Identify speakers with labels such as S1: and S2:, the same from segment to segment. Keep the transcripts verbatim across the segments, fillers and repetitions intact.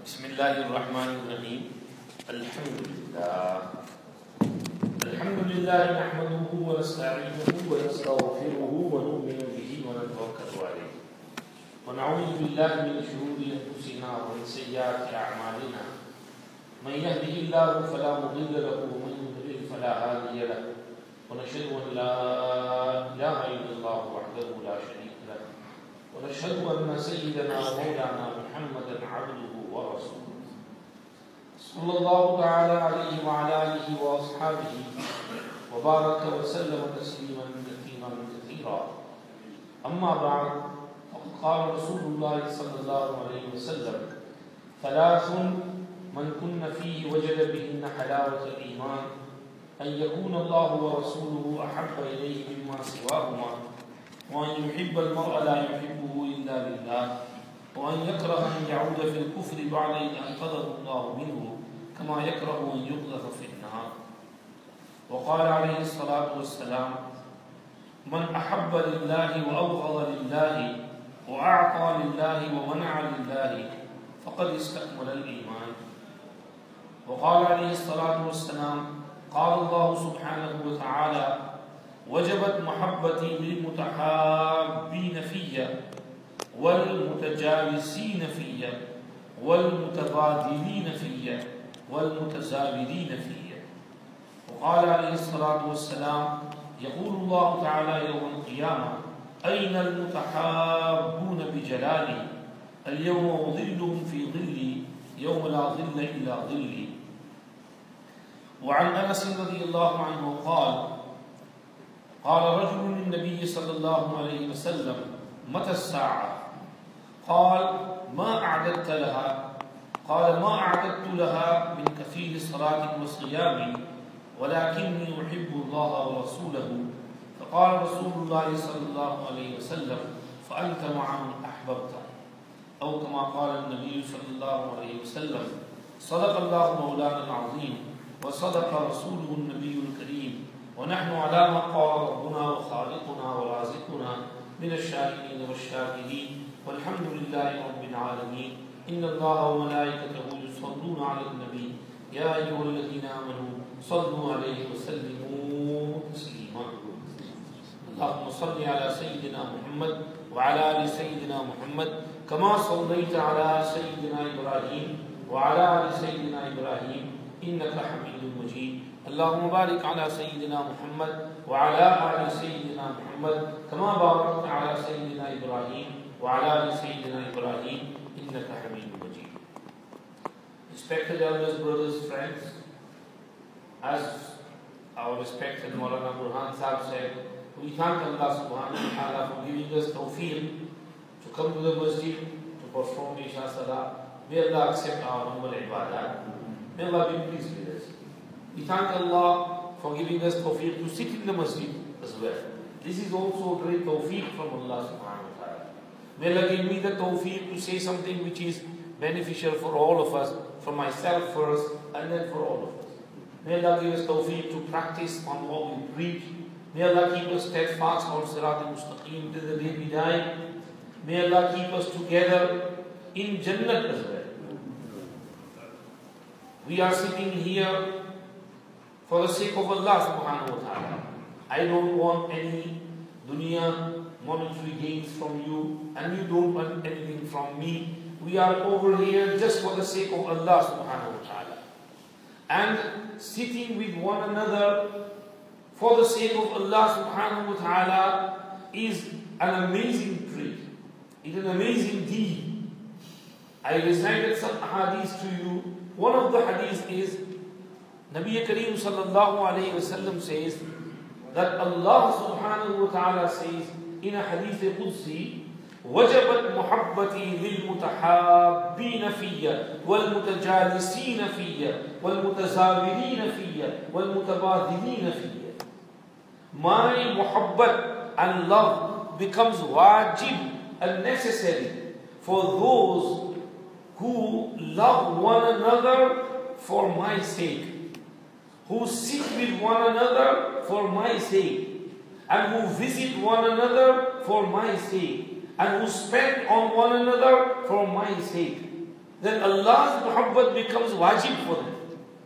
S1: बिस्मिल्लाहिर्रहमानिर्रहीम। अल्हम्दुलिल्लाह अल्हम्दुलिल्लाह नहमदुहु व नस्तईनुहु व नस्तगफिरुहु व नु'मिनु बिही व नतवक्कलु अलैहि व नऊज़ु बिल्लाहि मिन शुरूरि अंफुसिना व मिन सय्यिआति अअमालिना। मन यहदिहिल्लाहु फला मुदिल्ल लहु व मन युद्लिल फला हादिय लहु व नशहदु अन ला इलाहा इल्लल्लाहु वहदहु ला शरीका लहु व नशहदु अन्न सय्यिदना व मौलाना मुहम्मदन अब्दुहु व रसूलुहु सल्लल्लाहु तआला अलैहि व अला आलिहि व अस्हाबिहि व बारक व सल्लम तस्लीमन कसीरन कसीरा। अम्मा बाद, फ़क़द क़ाल रसूलुल्लाह सल्लल्लाहु अलैहि वसल्लम सलासुन मन कुन्न फ़ीहि वजद बिहिन्न हलावतल ईमान अन यकून अल्लाहु व रसूलुहु अहब्ब इलैहि मिम्मा सिवाहुमा व अन युहिब्बल मर्अ ला युहिब्बुहु इल्ला लिल्लाह व अन यकरह अन यऊद फ़िल कुफ़्रि बअद इज़ अनक़ज़हु अल्लाहु मिन्हु कमा यकरहु अन युक़ज़फ़ फ़िन्नार। व क़ाल अलैहि अस्सलातु वस्सलाम मन अहब्ब लिल्लाहि व अबग़ज़ लिल्लाहि व अअता लिल्लाहि व मनअ लिल्लाहि फ़क़द इस्तकमलल ईमान। व क़ाल अलैहि अस्सलातु वस्सलाम क़ाल अल्लाहु सुब्हानहु व तआला वजबत महब्बती लिलमुतहाब्बीन फ़िय्या वल मुतजालिसीन फ़िय्या वल मुतबादिलीन फ़िय्या वल मुतज़ाविरीन फ़िय्या। व क़ाल अलैहि अस्सलातु वस्सलाम यक़ूलुल्लाहु तआला यौमल क़ियामा अय्नल मुतहाब्बून बिजलाली अल-यौमा उज़िल्लुहुम फ़ी ज़िल्ली यौम ला ज़िल्ल इल्ला ज़िल्ली। व अन अनस रज़ियल्लाहु अन्हु क़ाल क़ाल रजुलुन लिन्नबी सल्लल्लाहु अलैहि वसल्लम मता अस्साअ क़ाल मा अअददत लहा क़ाल मा अअददतु लहा मिन कसीर सलातिन व सियामिन वलाकिन्नी उहिब्बुल्लाह व रसूलहु। फ़क़ाल रसूलुल्लाह सल्लल्लाहु अलैहि वसल्लम फ़अन्त मअ मन अहबब्त औ कमा क़ाल नबी सल्लल्लाहु अलैहि वसल्लम सदक़ल्लाहु मौलाना अज़ीम व सदक़ रसूलुहु नबियुल करीम व नहनु अला मा क़ाल रब्बुना व ख़ालिक़ुना व राज़िक़ुना मिनश शाकिरीन वश शाकिरीन वल्हम्दुलिल्लाहि रब्बिल आलमीन। इन्नल्लाहा व मलाइकतहु युसल्लूना अलन नबी या अय्युहल्लज़ीना आमनू सल्लू अलैहि व सल्लिमू तस्लीमा। अल्लाहुम्मा सल्लि अला सय्यिदिना मुहम्मद व अला आलि सय्यिदिना मुहम्मद कमा सल्लैत अला सय्यिदिना इब्राहीम व अला आलि सय्यिदिना इब्राहीम इन्नका हमीदुम मजीद। अल्लाहुम्मा बारिक अला सय्यिदिना मुहम्मद व अला आलि सय्यिदिना मुहम्मद कमा बारकत अला सय्यिदिना इब्राहीम व अला आलि सय्यिदिना इब्राहीम इन्नका हमीदुम मजीद। Respected elders, brothers, friends, as our respected Maulana Burhan Sahib said, we thank Allah subhanahu wa ta'ala for giving us tawfiq to come to the masjid to perform Isha Salah. May Allah accept our humble ibadat. May Allah be pleased with us. We thank Allah for giving us tawfiq to sit in the masjid as well. This is also a great tawfiq from Allah subhanahu wa ta'ala. May Allah give me the tawfiq to say something which is beneficial for all of us, for myself first and then for all of us. May Allah give us tawfiq to practice on what we preach. May Allah keep us steadfast on Sirat al-Mustaqim till the day we die. May Allah keep us together in Jannah as well. We are sitting here for the sake of Allah subhanahu wa ta'ala. I don't want any dunya monetary gains from you, and you don't want anything from me. We are over here just for the sake of Allah subhanahu wa ta'ala. And sitting with one another for the sake of Allah subhanahu wa ta'ala is an amazing trait. It's an amazing deed. I recited some hadith to you. One of the hadith is Nabi Kareem sallallahu alayhi wa sallam says that Allah subhanahu wa ta'ala says in a hadith qudsi وجبت محبتي للمتحابين فيا والمتجالسين فيا والمتزاورين فيا والمتبادلين فيا. My muhabbat and love becomes wajib and necessary for those who love one another for my sake, who sit with one another for my sake, and who visit one another for my sake, and who spend on one another for my sake. then Allah's muhabbat becomes wajib for them.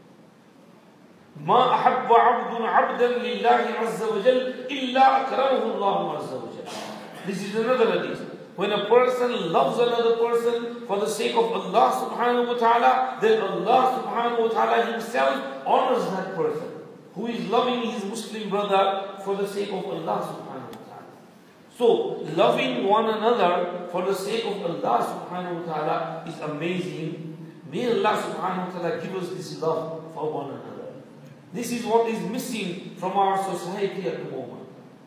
S1: ما أحب عبد عبدا لله عز وجل إلا أكرمه الله عز وجل. This is another hadith. When a person loves another person for the sake of Allah subhanahu wa ta'ala, then Allah subhanahu wa ta'ala himself honors that person who is loving his Muslim brother for the sake of Allah subhanahu wa ta'ala. So, loving one another for the sake of Allah subhanahu wa ta'ala is amazing. May Allah subhanahu wa ta'ala give us this love for one another. This is what is missing from our society at the moment.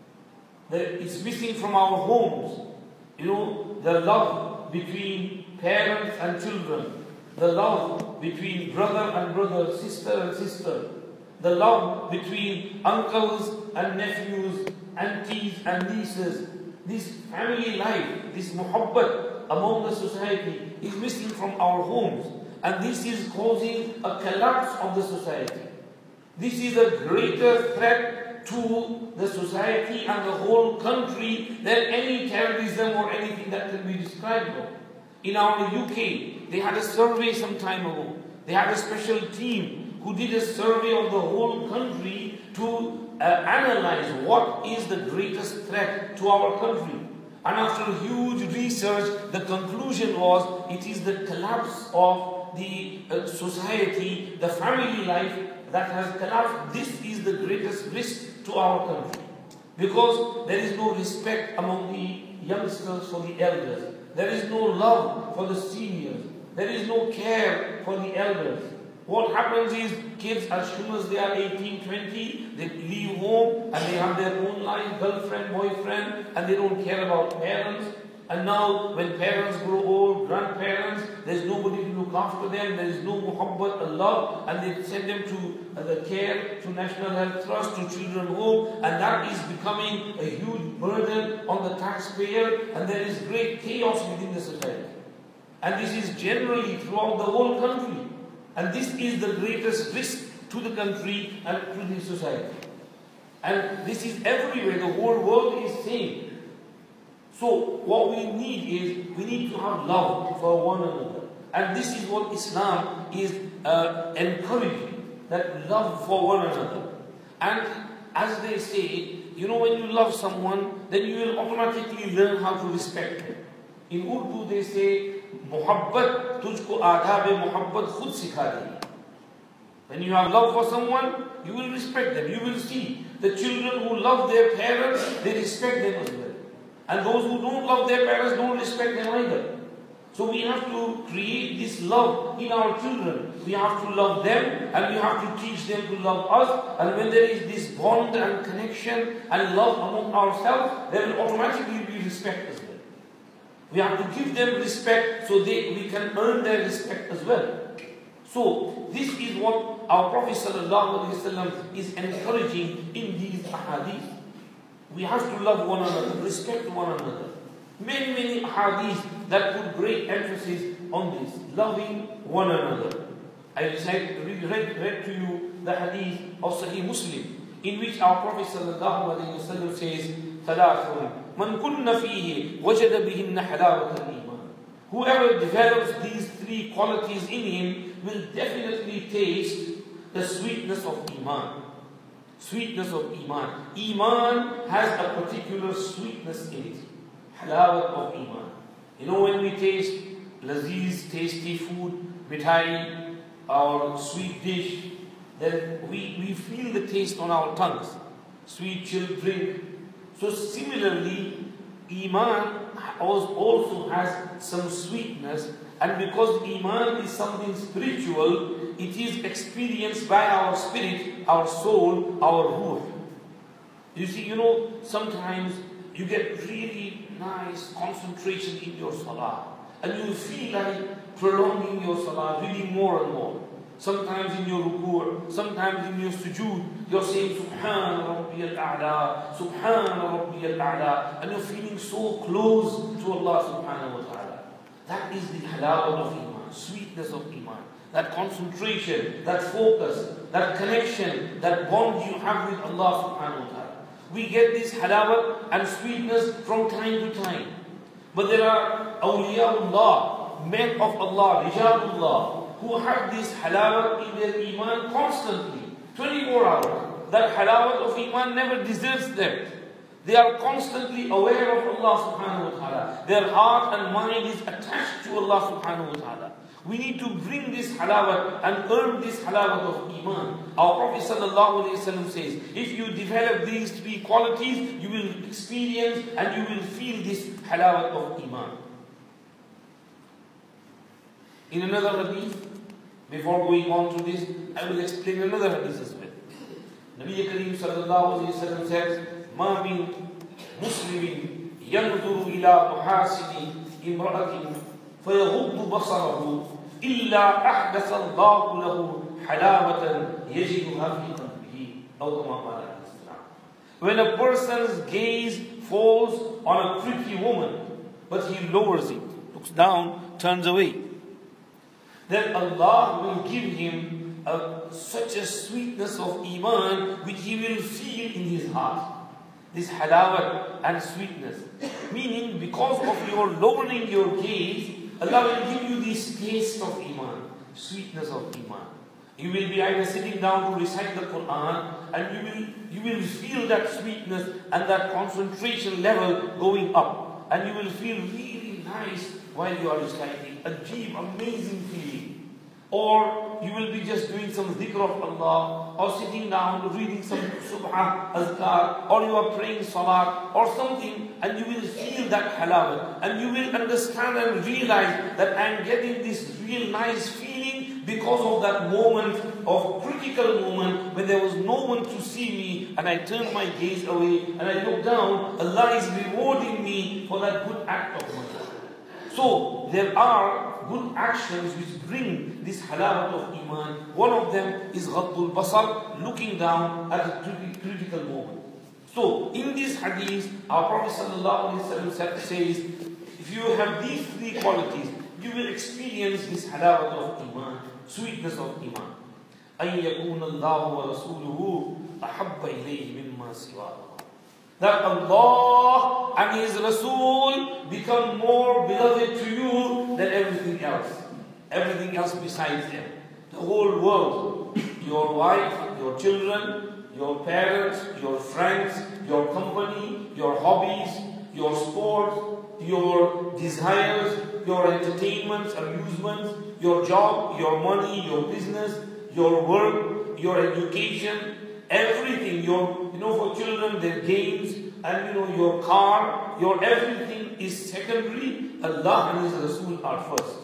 S1: It's missing from our homes. You know, the love between parents and children, the love between brother and brother, sister and sister, the love between uncles and nephews, aunties and nieces. This family life, this muhabbat among the society is missing from our homes, and this is causing a collapse of the society. This is a greater threat to the society and the whole country than any terrorism or anything that can be described of. In our U K, they had a survey some time ago. They had a special team who did a survey of the whole country to uh, analyze what is the greatest threat to our country. And after huge research, the conclusion was it is the collapse of the uh, society, the family life that has collapsed. This is the greatest risk to our country, because there is no respect among the youngsters for the elders. There is no love for the seniors. There is no care for the elders. What happens is kids, as soon as they are eighteen, twenty, they leave home and they have their own life, girlfriend, boyfriend, and they don't care about parents. And now when parents grow old, grandparents, there's nobody to look after them, there is no muhabbat, love, and they send them to uh, the care, to National Health Trust, to children home, and that is becoming a huge burden on the taxpayer, and there is great chaos within the society. And this is generally throughout the whole country. And this is the greatest risk to the country and to the society. And this is everywhere, the whole world is saying. So what we need is, we need to have love for one another. And this is what Islam is uh, encouraging, that love for one another. And as they say, you know, when you love someone, then you will automatically learn how to respect them. In Urdu they say, Muhabbat tujhko aadab-e muhabbat khud sikha dehi. When you have love for someone, you will respect them. You will see the children who love their parents, they respect them as well. And those who don't love their parents don't respect them either. So we have to create this love in our children. We have to love them, and we have to teach them to love us. And when there is this bond and connection and love among ourselves, there will automatically be respect as well. We have to give them respect so they, we can earn their respect as well. So this is what our Prophet ﷺ is encouraging in these ahadith. We have to love one another, respect one another. Many, many hadiths that put great emphasis on this, loving one another. I recite, read, read to you the hadith of Sahih Muslim, in which our Prophet ﷺ says, ثلاثٌ من كن فيه وجد بهن حلاوة الإيمان. Whoever develops these three qualities in him will definitely taste the sweetness of Iman. Sweetness of Iman. Iman has a particular sweetness in it. Halawat of Iman. You know, when we taste laziz, tasty food, mithai, or sweet dish, then we, we feel the taste on our tongues. Sweet chilled drink. So similarly, Iman also has some sweetness, and because Iman is something spiritual, it is experienced by our spirit, our soul, our ruh. You see, you know, sometimes you get really nice concentration in your salah, and you feel like prolonging your salah, reading more and more. Sometimes in your ruku', sometimes in your sujood, you're saying Subhan Rabbi al-A'la, Subhan Rabbi al-A'la, and you're feeling so close to Allah subhanahu wa ta'ala. That is the halawah of Iman, sweetness of Iman. That concentration, that focus, that connection, that bond you have with Allah subhanahu wa ta'ala. We get this halawah and sweetness from time to time. But there are awliyaullah Allah, men of Allah, Rijalullah, who have this halawat in their iman constantly, twenty-four hours. That halawat of iman never deserts them. They are constantly aware of Allah subhanahu wa ta'ala. Their heart and mind is attached to Allah subhanahu wa ta'ala. We need to bring this halawat and earn this halawat of iman. Our Prophet sallallahu alayhi wa sallam says, if you develop these three qualities, you will experience and you will feel this halawat of iman. In another hadith, before going on to this, I will explain another hadith as well. Nabi Kareem sallallahu alayhi wa sallam says, ما من مسلم ينظر إلى محاسن امرأة فيغض بصره إلا أحدث الله له حلاوة يجدها في قلبه أو كما قال عليه السلام. When a person's gaze falls on a pretty woman, but he lowers it, looks down, turns away, then Allah will give him a, such a sweetness of iman which he will feel in his heart. This halawat and sweetness. Meaning, because of your lowering your gaze, Allah will give you this taste of iman, sweetness of iman. You will be either sitting down to recite the Quran, and you will you will feel that sweetness and that concentration level going up, and you will feel really nice while you are reciting. A deep, amazing feeling. Or you will be just doing some dhikr of Allah, or sitting down reading some subha, azkar, or you are praying salat or something, and you will feel that halawat, and you will understand and realize that I am getting this real nice feeling because of that moment of critical moment when there was no one to see me, and I turned my gaze away and I look down. Allah is rewarding me for that good act of mine. So there are good actions which bring this halawat of iman. One of them is ghaddul basar, looking down at a critical moment. So in this hadith, our Prophet sallallahu alaihi wasallam says, if you have these three qualities, you will experience this halawat of iman, sweetness of iman. أن يكون الله ورسوله أحب إليه مما سواه. That Allah and His Rasul become more beloved to you than everything else. Everything else besides them. The whole world. Your wife, your children, your parents, your friends, your company, your hobbies, your sport, your desires, your entertainments, amusements, your job, your money, your business, your work, your education, everything, your, you know, for children, their games, and you know, your car, your everything is secondary. Allah and His Rasul are first.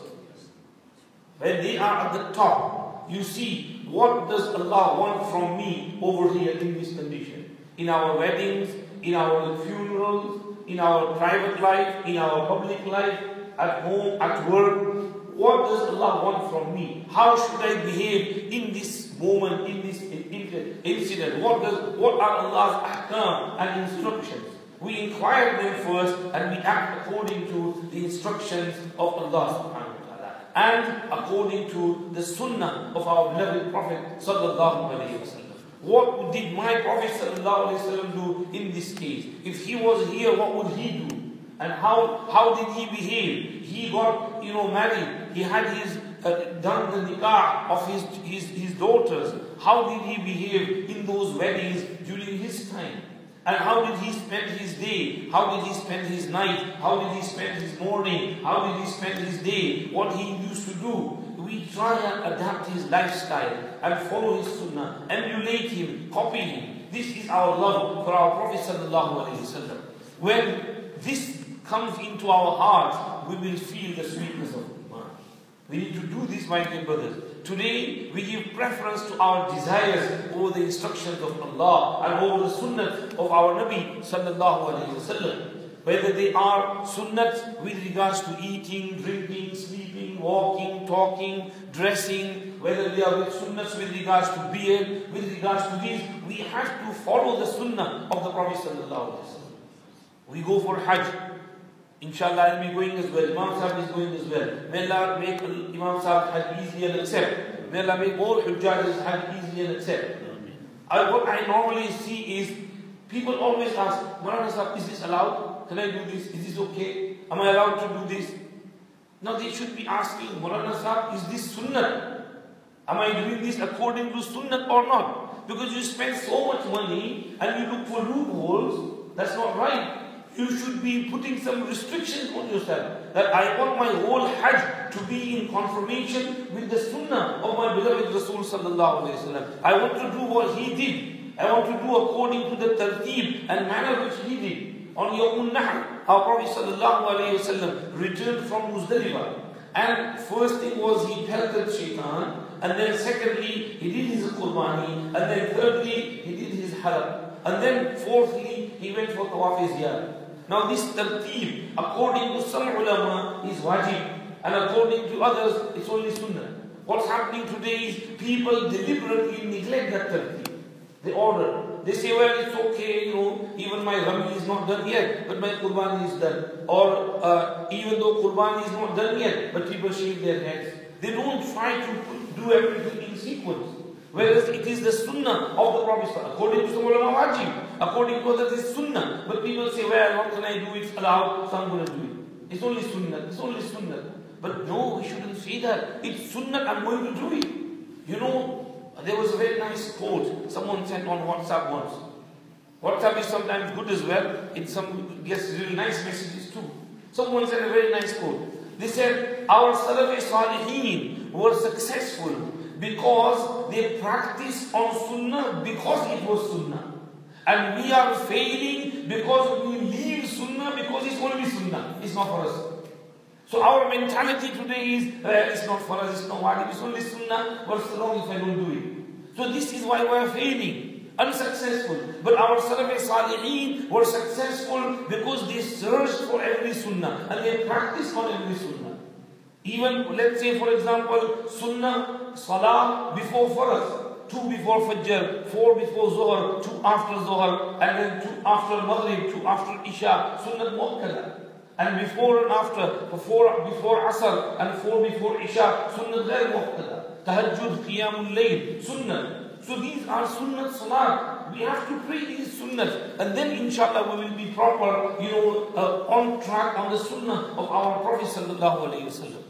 S1: When they are at the top, you see, what does Allah want from me over here in this condition? In our weddings, in our funerals, in our private life, in our public life, at home, at work. What does Allah want from me? How should I behave in this moment, in this incident? What does what are Allah's ahkam and instructions? We inquire them first and we act according to the instructions of Allah subhanahu wa ta'ala and according to the sunnah of our beloved Prophet sallallahu alayhi wa sallam. What did my Prophet sallallahu alayhi wa sallam do in this case? If he was here, what would he do? And how how did he behave? He got, you know, married. He had his uh, done the nikah of his, his his daughters. How did he behave in those weddings during his time? And how did he spend his day? How did he spend his night? How did he spend his morning? How did he spend his day? What he used to do? We try and adapt his lifestyle and follow his sunnah, emulate him, copy him. This is our love for our Prophet sallallahu alaihi wasallam. When this comes into our hearts, we will feel the sweetness of iman. We need to do this, my dear brothers. Today, we give preference to our desires over the instructions of Allah and over the sunnah of our Nabi sallallahu alaihi wasallam. Whether they are sunnahs with regards to eating, drinking, sleeping, walking, talking, dressing, whether they are with sunnahs with regards to beard, with regards to this, we have to follow the sunnah of the Prophet sallallahu alaihi wasallam. We go for Hajj. Inshallah, I'll be going as well. Imam Sahib is going as well. May Allah make Imam Sahib Hajj easy and accept. May Allah make all Hujjahs Hajj easy and accept. I, what I normally see is people always ask, Maulana Sahib, is this allowed? Can I do this? Is this okay? Am I allowed to do this? Now they should be asking, Maulana Sahib, is this sunnah? Am I doing this according to sunnah or not? Because you spend so much money and you look for loopholes, that's not right. You should be putting some restrictions on yourself. That I want my whole Hajj to be in confirmation with the sunnah of my beloved Rasul sallallahu alayhi wa sallam. I want to do what he did. I want to do according to the tarteeb and manner which he did. On Yawmun Nahr, our Prophet sallallahu alayhi wa sallam returned from Muzdalifah. And first thing was he pelted shaitan. And then secondly, he did his qurbani. And then thirdly, he did his halal. And then fourthly, he went for tawaf ziyarah. Now this tarteeb, according to some ulama, is wajib. And according to others, it's only sunnah. What's happening today is people deliberately neglect that tarteeb. The order. They say, well, it's okay, you know, even my Rami is not done yet, but my Qurbani is done. Or uh, even though Qurbani is not done yet, but people shave their heads. They don't try to put, do everything in sequence. Whereas it is the sunnah of the Prophet. According to some ulama, wajib. According to others, it's sunnah. But people say, well, what can I do? It's allowed, so I'm going to do it. It's only sunnah. It's only sunnah. But no, we shouldn't say that. It's sunnah, I'm going to do it. You know, there was a very nice quote someone sent on WhatsApp once. WhatsApp is sometimes good as well. It some gets really nice messages too. Someone sent a very nice quote. They said, our Salaf Salihin were successful because they practiced on Sunnah because it was Sunnah. And we are failing because we leave Sunnah because it's only Sunnah. It's not for us. So our mentality today is, uh, it's not for us, it's not wajib, it's only Sunnah. What's wrong if I don't do it? So this is why we are failing, unsuccessful. But our Salaf Salihin were successful because they searched for every Sunnah and they practiced on every Sunnah. Even, let's say for example, Sunnah, Salah before Farz, two before Fajr, four before Zuhr, two after Zuhr, and then two after Maghrib, two after Isha, Sunnah Muakkada. And before and after, before, before Asr, and four before Isha, Sunnah Ghair Muakkada. Tahajjud, Qiyamul Layl, Sunnah. So these are Sunnah Salat. We have to pray these Sunnahs. And then inshallah we will be proper, you know, uh, on track on the Sunnah of our Prophet sallallahu alayhi wa sallam.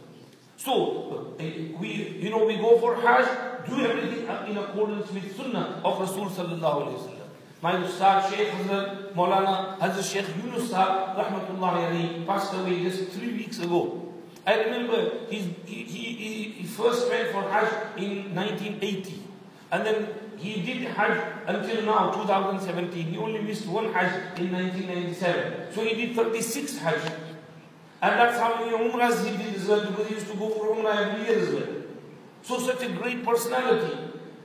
S1: So, uh, we, you know, we go for Hajj, do everything in accordance with Sunnah of Rasul sallallahu alayhi wa sallam. My Ustad Shaykh Hazrat Maulana Hazrat Shaykh Yunus Sahab Rahmatullahi alayhi passed away just three weeks ago. I remember he, he, he, he first went for Hajj in nineteen eighty. And then he did Hajj until now, two thousand seventeen. He only missed one Hajj in nineteen ninety-seven. So he did thirty-six Hajj. And that's how many Umrahs he did as well, because he used to go for Umrah every year as well. So such a great personality.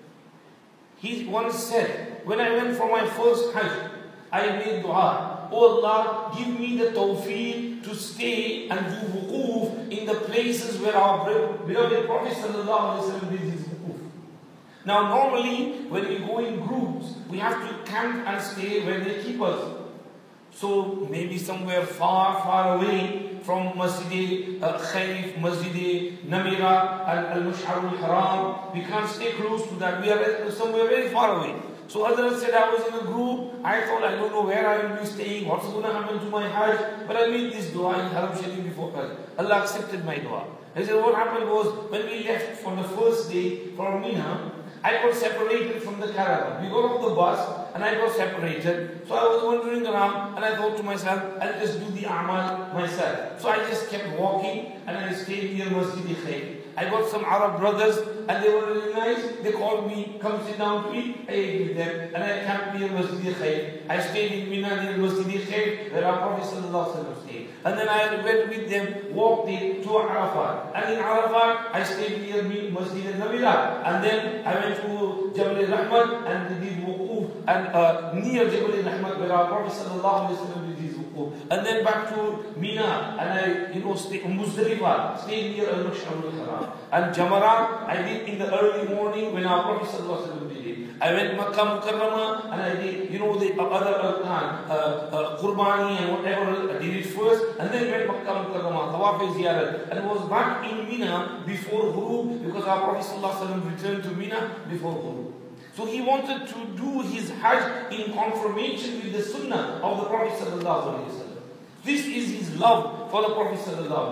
S1: He once said, when I went for my first Hajj, I made dua, oh Allah, give me the tawfiq to stay and do wuquf in the places where our beloved Prophet sallallahu alaihi wasallam did his wuquf. Now normally, when we go in groups, we have to camp and stay where they keep us. So maybe somewhere far, far away from Masjid uh, Khaif, Masjid Namira, Al-Mash'ar al-Haram. We can't stay close to that. We are somewhere very far away. So others said, I was in a group. I thought, I don't know where I will be staying. What's going to happen to my Hajj? But I made this dua in Haram Sharif before Hajj. Allah accepted my dua. I said, what happened was, when we left for the first day from Mina, I got separated from the caravan. We got off the bus and I got separated. So I was wandering around and I thought to myself, I'll just do the amal myself. So I just kept walking and I stayed near Masjid Khair. I got some Arab brothers and they were really nice. They called me, come sit down to eat. I ate with them and I camped near Masjid Khair. I stayed in Mina near Masjid Khair where our Prophet sallallahu alaihi wasallam stayed. And then I went with them, walked in to Arafat. And in Arafat, I stayed near Masjid al-Nabila. And then I went to Jabal al-Rahmat and did wuquf and uh, near Jabal al-Rahmat where our Prophet sallallahu alaihi wasallam did his wuquf. And then back to Mina and I, you know, stayed in Muzdalifah, stayed near Al-Mash'ar al-Haram. And Jamarat, I did in the early morning when our Prophet sallallahu alaihi wasallam did it. I went Makkah Mukarramah and I did, you know, the other arkan, uh, uh, Qurbani and whatever. I did it first and then went Makkah Mukarramah, Tawaf Ziyarat, and was back in Mina before Ghurub because our Prophet sallallahu alaihi wasallam returned to Mina before Ghurub. So he wanted to do his Hajj in confirmation with the Sunnah of the Prophet sallallahu alaihi wasallam. This is his love for the Prophet sallallahu alaihi wasallam.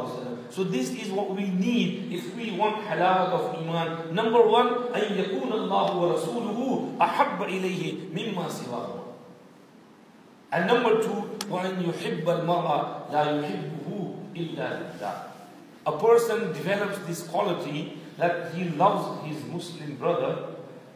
S1: So this is what we need if we want halawat of iman. Number one, أن يكون الله ورسوله أحب إليه مما سواه. And number two, وأن يحب المرء لا يحبه إلا لله. A person develops this quality that he loves his Muslim brother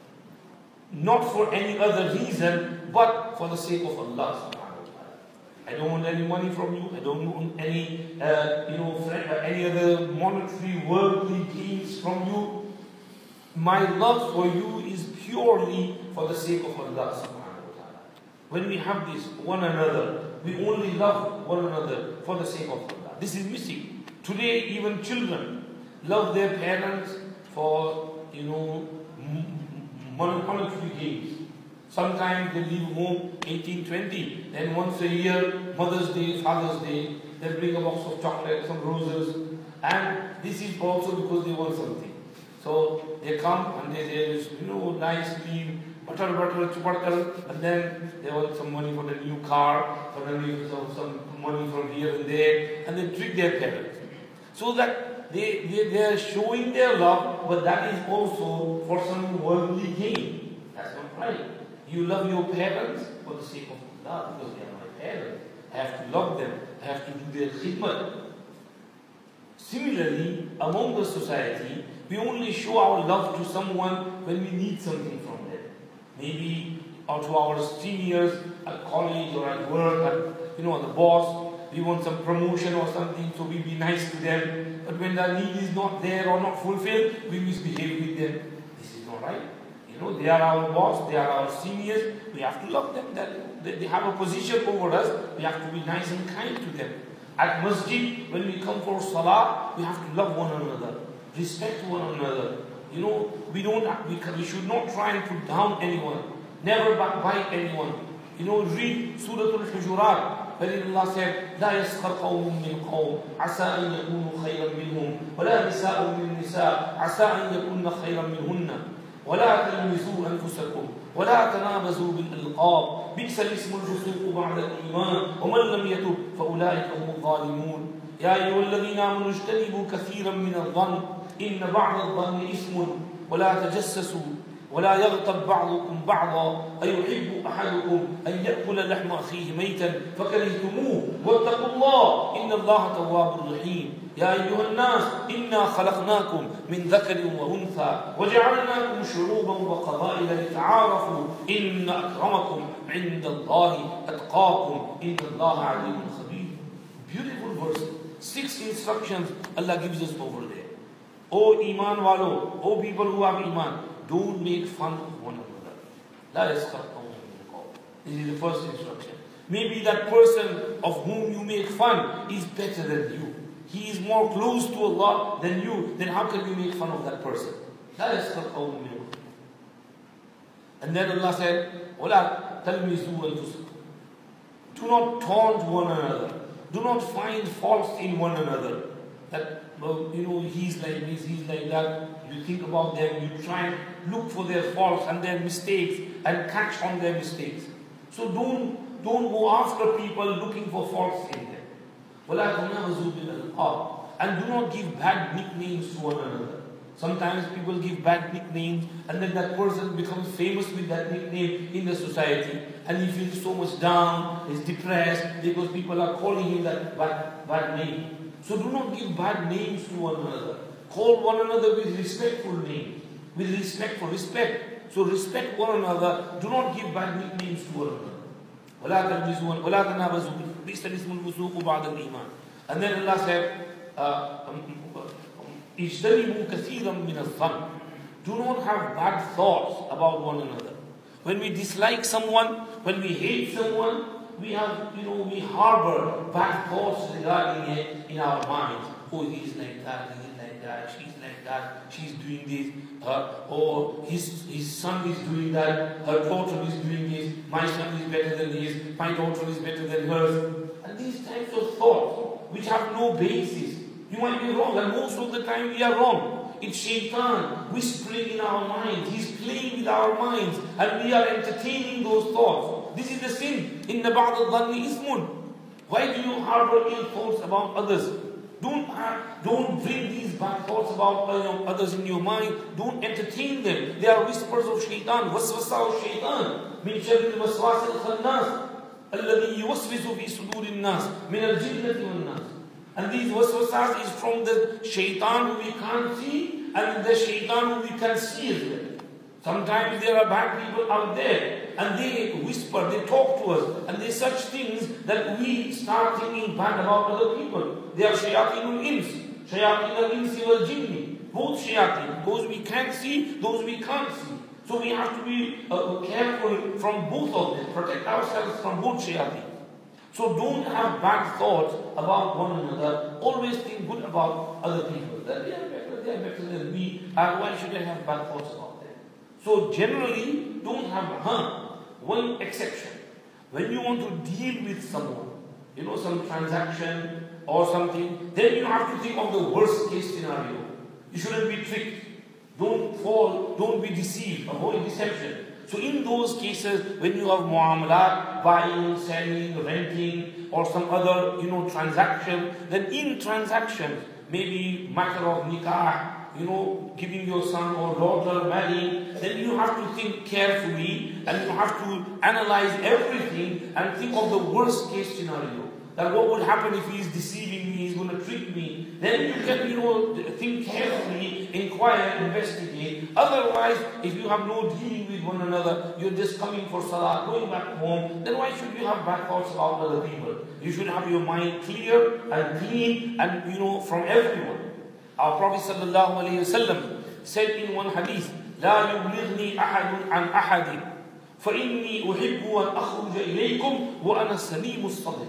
S1: not for any other reason but for the sake of Allah. I don't want any money from you. I don't want any, uh, you know, any other monetary, worldly gains from you. My love for you is purely for the sake of Allah subhanahu wa ta'ala. When we have this one another, we only love one another for the sake of Allah. This is missing. Today, even children love their parents for, you know, monetary gains. Sometimes they leave home eighteen, twenty, then once a year, Mother's Day, Father's Day, they bring a box of chocolate, some roses, and this is also because they want something. So they come and they say, you know, nice, clean, butter, butter, butter, and then they want some money for the new car, for the new, some, some money from here and there, and they trick their parents. So that they, they, they are showing their love, but that is also for some worldly gain. That's not right. You love your parents for the sake of Allah, because they are my parents. I have to love them. I have to do their khidmat. Similarly, among the society, we only show our love to someone when we need something from them. Maybe or to our seniors at college or at work, at, you know, the boss. We want some promotion or something, so we be nice to them. But when the need is not there or not fulfilled, we misbehave with them. This is not right. You know, they are our boss, they are our seniors, we have to love them. They have a position over us, we have to be nice and kind to them. At masjid, when we come for salah, we have to love one another, respect one another. You know, we don't, we, we should not try and put down anyone, never backbite anyone. You know, read Surah Al-Hujurat, where Allah said, لا يسخر قوم من قوم عسى أن يكونوا خيرا منهم ولا نساء من نساء عسى أن يكون خيرا منهن ولا تلمزوا أنفسكم ولا تنابزوا بالألقاب بئس الاسم الفسوق بعد الإيمان ومن لم يتب فأولئك هم الظالمون يا أيها الذين آمنوا اجتنبوا كثيرا من الظن إن بعض الظن إثم ولا تجسسوا ولا يغتب بعضكم بعضا أيحب أحدكم أن يأكل لحم أخيه ميتا فكرهتموه واتقوا الله إن الله تواب رحيم يا أيها الناس إنا خلقناكم من ذكر وأنثى وجعلناكم شعوبا وقبائل لتعارفوا إن أكرمكم عند الله أتقاكم إن الله عليم خبير. Beautiful verse. Six instructions Allah gives us over there. O Iman walo, O people who have Iman, don't make fun of one another. La yaskhar qawmun min qawm. This is the first instruction. Maybe that person of whom you make fun is better than you. He is more close to Allah than you. Then how can you make fun of that person? La yaskhar qawmun min qawm. And then Allah said, وَلَا تَلْمِزُوا أَنفُسَكُمْ. Do not taunt one another. Do not find faults in one another. That, well, you know, he's like this, he's like that. You think about them, you try and look for their faults and their mistakes and catch on their mistakes. So don't, don't go after people looking for faults in them. وَلَا تَنَابَزُوا بِالْأَلْقَابِ. And do not give bad nicknames to one another. Sometimes people give bad nicknames and then that person becomes famous with that nickname in the society and he feels so much down, is depressed because people are calling him that bad, bad name. So do not give bad names to one another. Call one another with respectful names, with respectful respect. So respect one another. Do not give bad nicknames to one another. وَلَا تَلْمِزُوا وَلَا تَنَابَزُوا بِئْسَ الْإِثْمُ الْفُسُوقُ بَعْدَ الْإِيمَانِ. And then Allah said, اجتنبوا كثيرا من الظن. Do not have bad thoughts about one another. When we dislike someone, when we hate someone, we have, you know, we harbor bad thoughts regarding it in our minds. Oh, he's like that, he's like that, she's like that, she's doing this, uh, or his, his son is doing that, her daughter is doing this, my son is better than his, my daughter is better than hers. And these types of thoughts, which have no basis. You might be wrong, and most of the time we are wrong. It's shaitan whispering in our minds. He's playing with our minds, and we are entertaining those thoughts. This is the sin. In the ba'd al-dhanni ismun. Why do you harbor ill thoughts about others? Don't, have, don't bring these bad thoughts about you know, others in your mind. Don't entertain them. They are whispers of shaitan. Waswasa of shaitan. Min sharri al-waswas al-khannas. Alladhi yuwaswisu fi sudur al-nas. Min al-jinnati wal-nas. And these waswasas is from the shaitan who we can't see and the shaitan who we can see as well. Sometimes there are bad people out there and they whisper, they talk to us and they such things that we start thinking bad about other people. They are shayatinul ins, shayatinul insi wal jinni, both shayatin, those we can see, those we can't see. So we have to be uh, careful from both of them, protect ourselves from both shayatin. So don't have bad thoughts about one another, always think good about other people. That they are better, they are better than me, and why should I have bad thoughts about them? So generally, don't have huh, one exception. When you want to deal with someone, you know, some transaction or something, then you have to think of the worst case scenario. You shouldn't be tricked. Don't fall, don't be deceived, avoid deception. So in those cases, when you have muamalat, buying, selling, renting, or some other, you know, transaction, then in transactions, maybe matter of nikah, you know, giving your son or daughter marrying, then you have to think carefully and you have to analyze everything and think of the worst case scenario. That what will happen if he is deceiving me, he's going to trick me. Then you can, you know, think carefully, inquire, investigate. Otherwise, if you have no dealing with one another, you're just coming for salah, going back home, then why should you have bad thoughts about other people? You should have your mind clear and clean and, you know, from everyone. Our Prophet sallallahu alaihi wasallam said in one hadith, لا يبلغني أحد عن أحد فإني أحب أن أخرج إليكم وأنا سليم الصدر.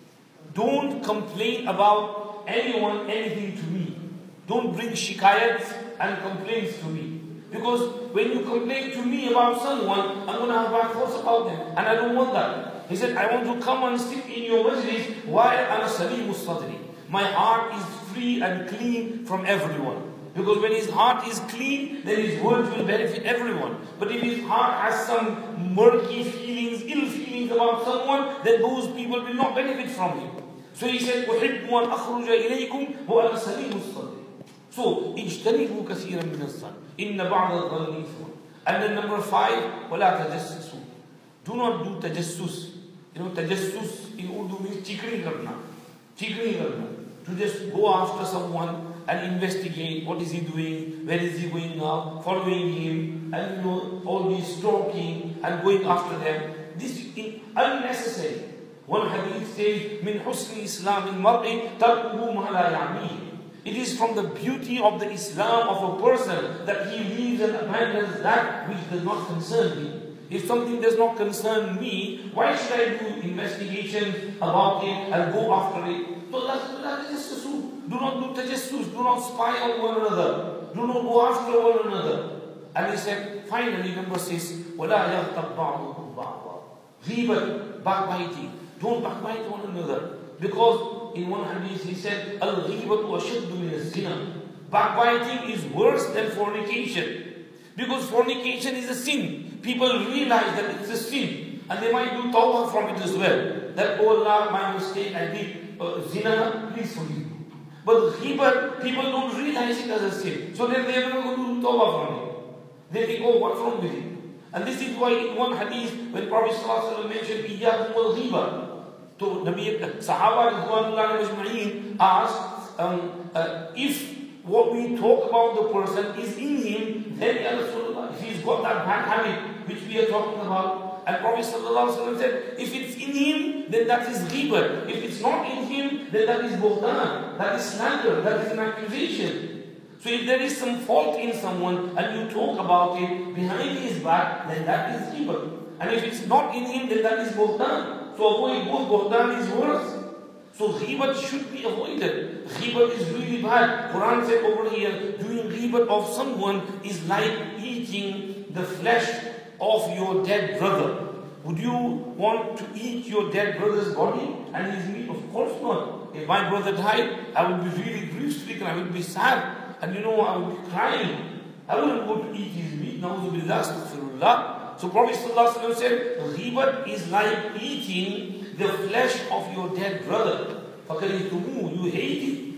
S1: Don't complain about anyone, anything to me. Don't bring shikayats and complaints to me. Because when you complain to me about someone, I'm going to have bad thoughts about them. And I don't want that. He said, I want to come and sit in your majlis while I'm salimu sadri. My heart is free and clean from everyone. Because when his heart is clean, then his words will benefit everyone. But if his heart has some murky feelings, ill feelings about someone, then those people will not benefit from him. So he said, أُحِبُّ أَنْ أَخْرُجَ إِلَيْكُمْ وَأَنَا سَلِيمُ الصَّدْرِ. So, اجتنبوا كثيرا من الظن إن بعض الظن إثم. And then number five, وَلَا تَجَسَّسُوا. Do not do tajassus. You know, tajassus in Urdu means chikri karna. Chikri karna. To just go after someone and investigate what is he doing, where is he going now, following him, and you know, all these stalking and going after them. This is unnecessary. One hadith says, min husni islam al-mar'i tarkuhu ma la ya'nihi. It is from the beauty of the Islam of a person that he leaves and abandons that which does not concern me. If something does not concern me, why should I do investigation about it and go after it? So that's just a do not do tajassus, do not spy on one another, do not go after one another. And he said, finally, number six, وَلَا يَغْتَبْ بَعْضُكُمْ بَعْضًا. Ghibat, backbiting. Don't backbite one another. Because in one hadith he said, Al-ghibatu ashaddu min az-zina. Backbiting is worse than fornication. Because fornication is a sin. People realize that it's a sin. And they might do tawbah from it as well. That, oh Allah, my mistake, I did uh, zina, please forgive me. But ghibat, people don't realize it as a sin. So then they are never going to do tawbah from it. They think, oh, what's wrong with it? And this is why in one hadith, when Prophet ﷺ mentioned, إِيَّاكُمْ وَالْغِيبَةِ. So Nabi, Sahaba Ridwanullah Ajma'een asked, um, uh, if what we talk about the person is in him, then Ya Rasulullah, if he's got that bad habit which we are talking about, and Prophet ﷺ said, if it's in him, then that is ghibat. If it's not in him, then that is buhtan, that is slander, that is an accusation. So if there is some fault in someone and you talk about it behind his back, then that is ghibat. And if it's not in him, then that is buhtan. So avoid both. Buhtan is worse. So ghibat should be avoided. Ghibat is really bad. Quran said over here, doing ghibat of someone is like eating the flesh of your dead brother. Would you want to eat your dead brother's body and his meat? Of course not. If my brother died, I would be really grief-stricken. I would be sad. And you know, I would be crying. I wouldn't go to eat his meat. Na'udhu billah, astaghfirullah. So Prophet ﷺ said, ghibat is like eating the flesh of your dead brother. فَكَرِهْتُمُوهُ. You hate it.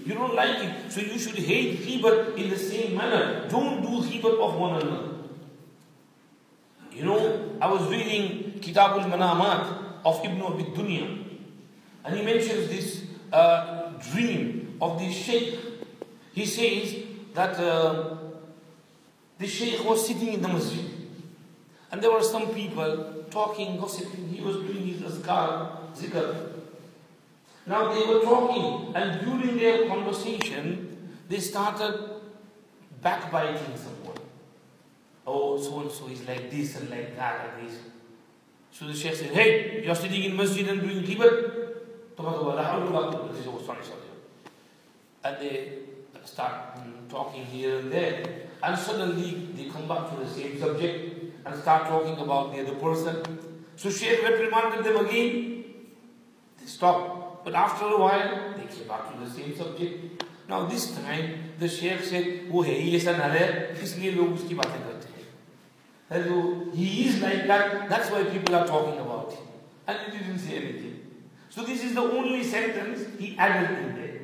S1: You don't like it. So you should hate ghibat in the same manner. Don't do ghibat of one another. You know, I was reading Kitab al-Manamat of Ibn Abi Dunya, and he mentions this uh, dream of the Shaykh. He says that uh, the Shaykh was sitting in the masjid, and there were some people talking, gossiping. He was doing his azkar, zikr. Now they were talking, and during their conversation, they started backbiting someone. Oh, so and so is like this and like that and this. So the Shaykh said, hey, you're sitting in masjid and doing ghibat. And they start talking here and there. And suddenly they come back to the same subject and start talking about the other person. So Shaykh reprimanded them again. They stopped. But after a while, they came back to the same subject. Now this time, the Shaykh said, "Oh, hey, yes, and there, isliye log uski baatein karte hain." So he is like that. That's why people are talking about him. And he didn't say anything. So this is the only sentence he added in there.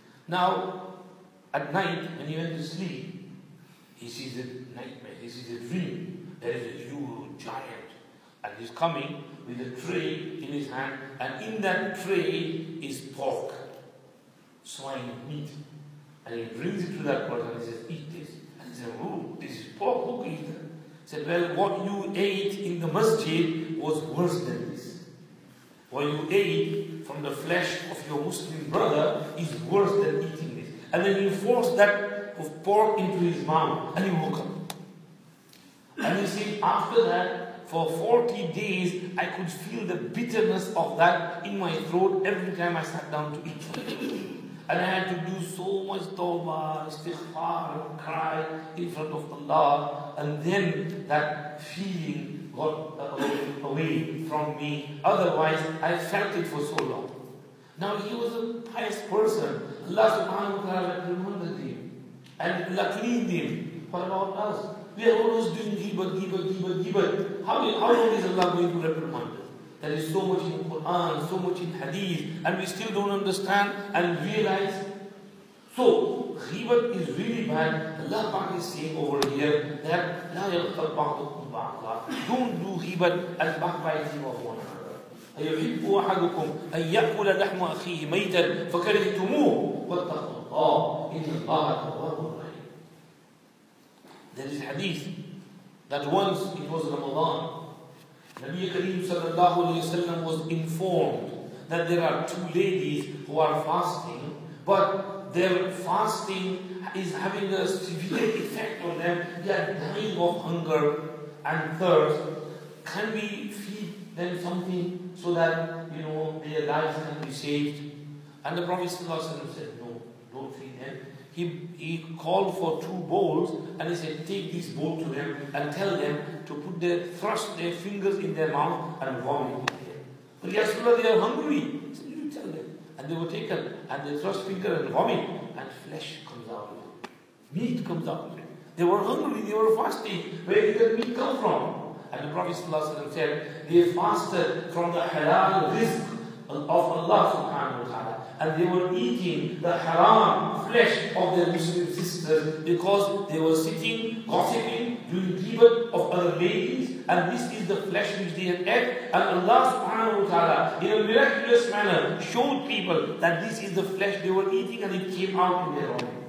S1: Now, at night, when he went to sleep, he sees a nightmare. He sees a dream. There is a huge giant, and he's coming with a tray in his hand, and in that tray is pork, swine meat. And he brings it to that person and he says, eat this. And he says, oh, this is pork, who can eat that? He said, well, what you ate in the masjid was worse than this. What you ate from the flesh of your Muslim brother is worse than eating this. And then you forced that pork into his mouth, and he woke up. And he said, after that, for forty days, I could feel the bitterness of that in my throat every time I sat down to eat. And I had to do so much tawbah, istighfar, and cry in front of Allah. And then that feeling got away from me. Otherwise, I felt it for so long. Now, he was a pious person. Allah subhanahu wa ta'ala remembered him. And Allah cleaned him. What about us? We are always doing ghibat, ghibat, ghibat, ghibat. How, how long is Allah going to reprimand us? There is so much in Quran, so much in Hadith, and we still don't understand and realize. So, ghibat is really bad. Allah Ta'ala is saying over here that لا يغتب بعضكم بعضا. Don't do ghibat and backbiting of one another. أيحب أحدكم أن يأكل لحم أخيه ميتا فكرهتموه واتقوا الله إن الله تواب رحيم. There is a hadith that once it was Ramadan, Nabi Kareem sallallahu alayhi wasallam was informed that there are two ladies who are fasting, but their fasting is having a severe effect on them. They are dying of hunger and thirst. Can we feed them something so that, you know, their lives can be saved? And the Prophet sallallahu alayhi wasallam said, no, don't feed them. He, he called for two bowls and he said, take this bowl to them and tell them to put their, thrust their fingers in their mouth and vomit in there. But Ya Rasulullah, they are hungry. He said, you tell them. And they were taken and they thrust finger and vomit and flesh comes out of it. Meat comes out of it. They were hungry, they were fasting. Where did that meat come from? And the Prophet ﷺ said, they fasted from the halal rizq of Allah subhanahu wa ta'ala. And they were eating the haram flesh of their Muslim sisters because they were sitting, gossiping, doing ghibat of other ladies, and this is the flesh which they had ate. And Allah subhanahu wa ta'ala, in a miraculous manner, showed people that this is the flesh they were eating and it came out in their own.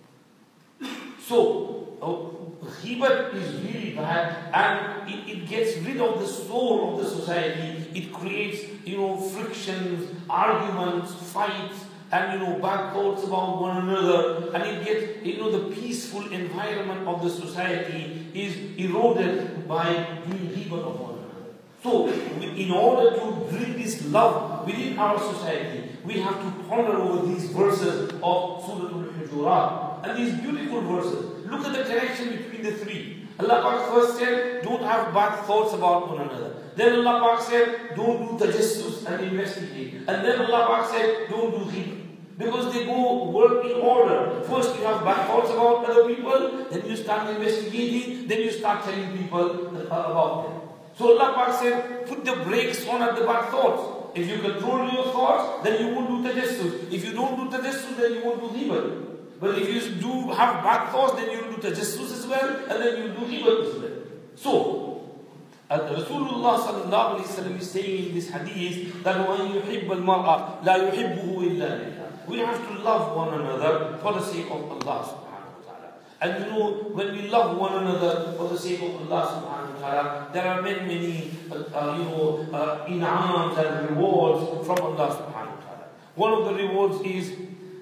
S1: So, uh, ghibat is really bad, and it, it gets rid of the soul of the society. It creates, you know, frictions, arguments, fights, and, you know, bad thoughts about one another. And it gets, you know, the peaceful environment of the society is eroded by doing ghibat of one another. So, in order to bring this love within our society, we have to ponder over these verses of Surah Al-Hujurat. And these beautiful verses. Look at the connection between the three. Allah Pak first said, don't have bad thoughts about one another. Then Allah Pak said, don't do tajassus and investigate. And then Allah Pak said, don't do ghibah. Because they go work in order. First you have bad thoughts about other people, then you start investigating, then you start telling people about them. So Allah Pak said, put the brakes on at the bad thoughts. If you control your thoughts, then you won't do tajassus. If you don't do tajassus, then you won't do ghibat. But if you do have bad thoughts, then you will do tajassus as well, and then you will do ghibat as well. So, Uh, Rasulullah sallallahu alayhi wa sallam is saying in this hadith that وَأَنْ يُحِبَّ الْمَرْأَ لَا يُحِبُّهُ إِلَّا لِلَّهِ. We have to love one another for the sake of Allah subhanahu wa ta'ala. And you know, when we love one another for the sake of Allah subhanahu wa ta'ala, there are many, many, uh, uh, you know, uh, in'ams and rewards from Allah subhanahu wa ta'ala. One of the rewards is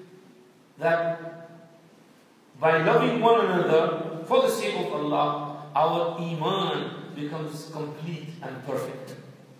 S1: that by loving one another for the sake of Allah, our iman becomes complete and perfect.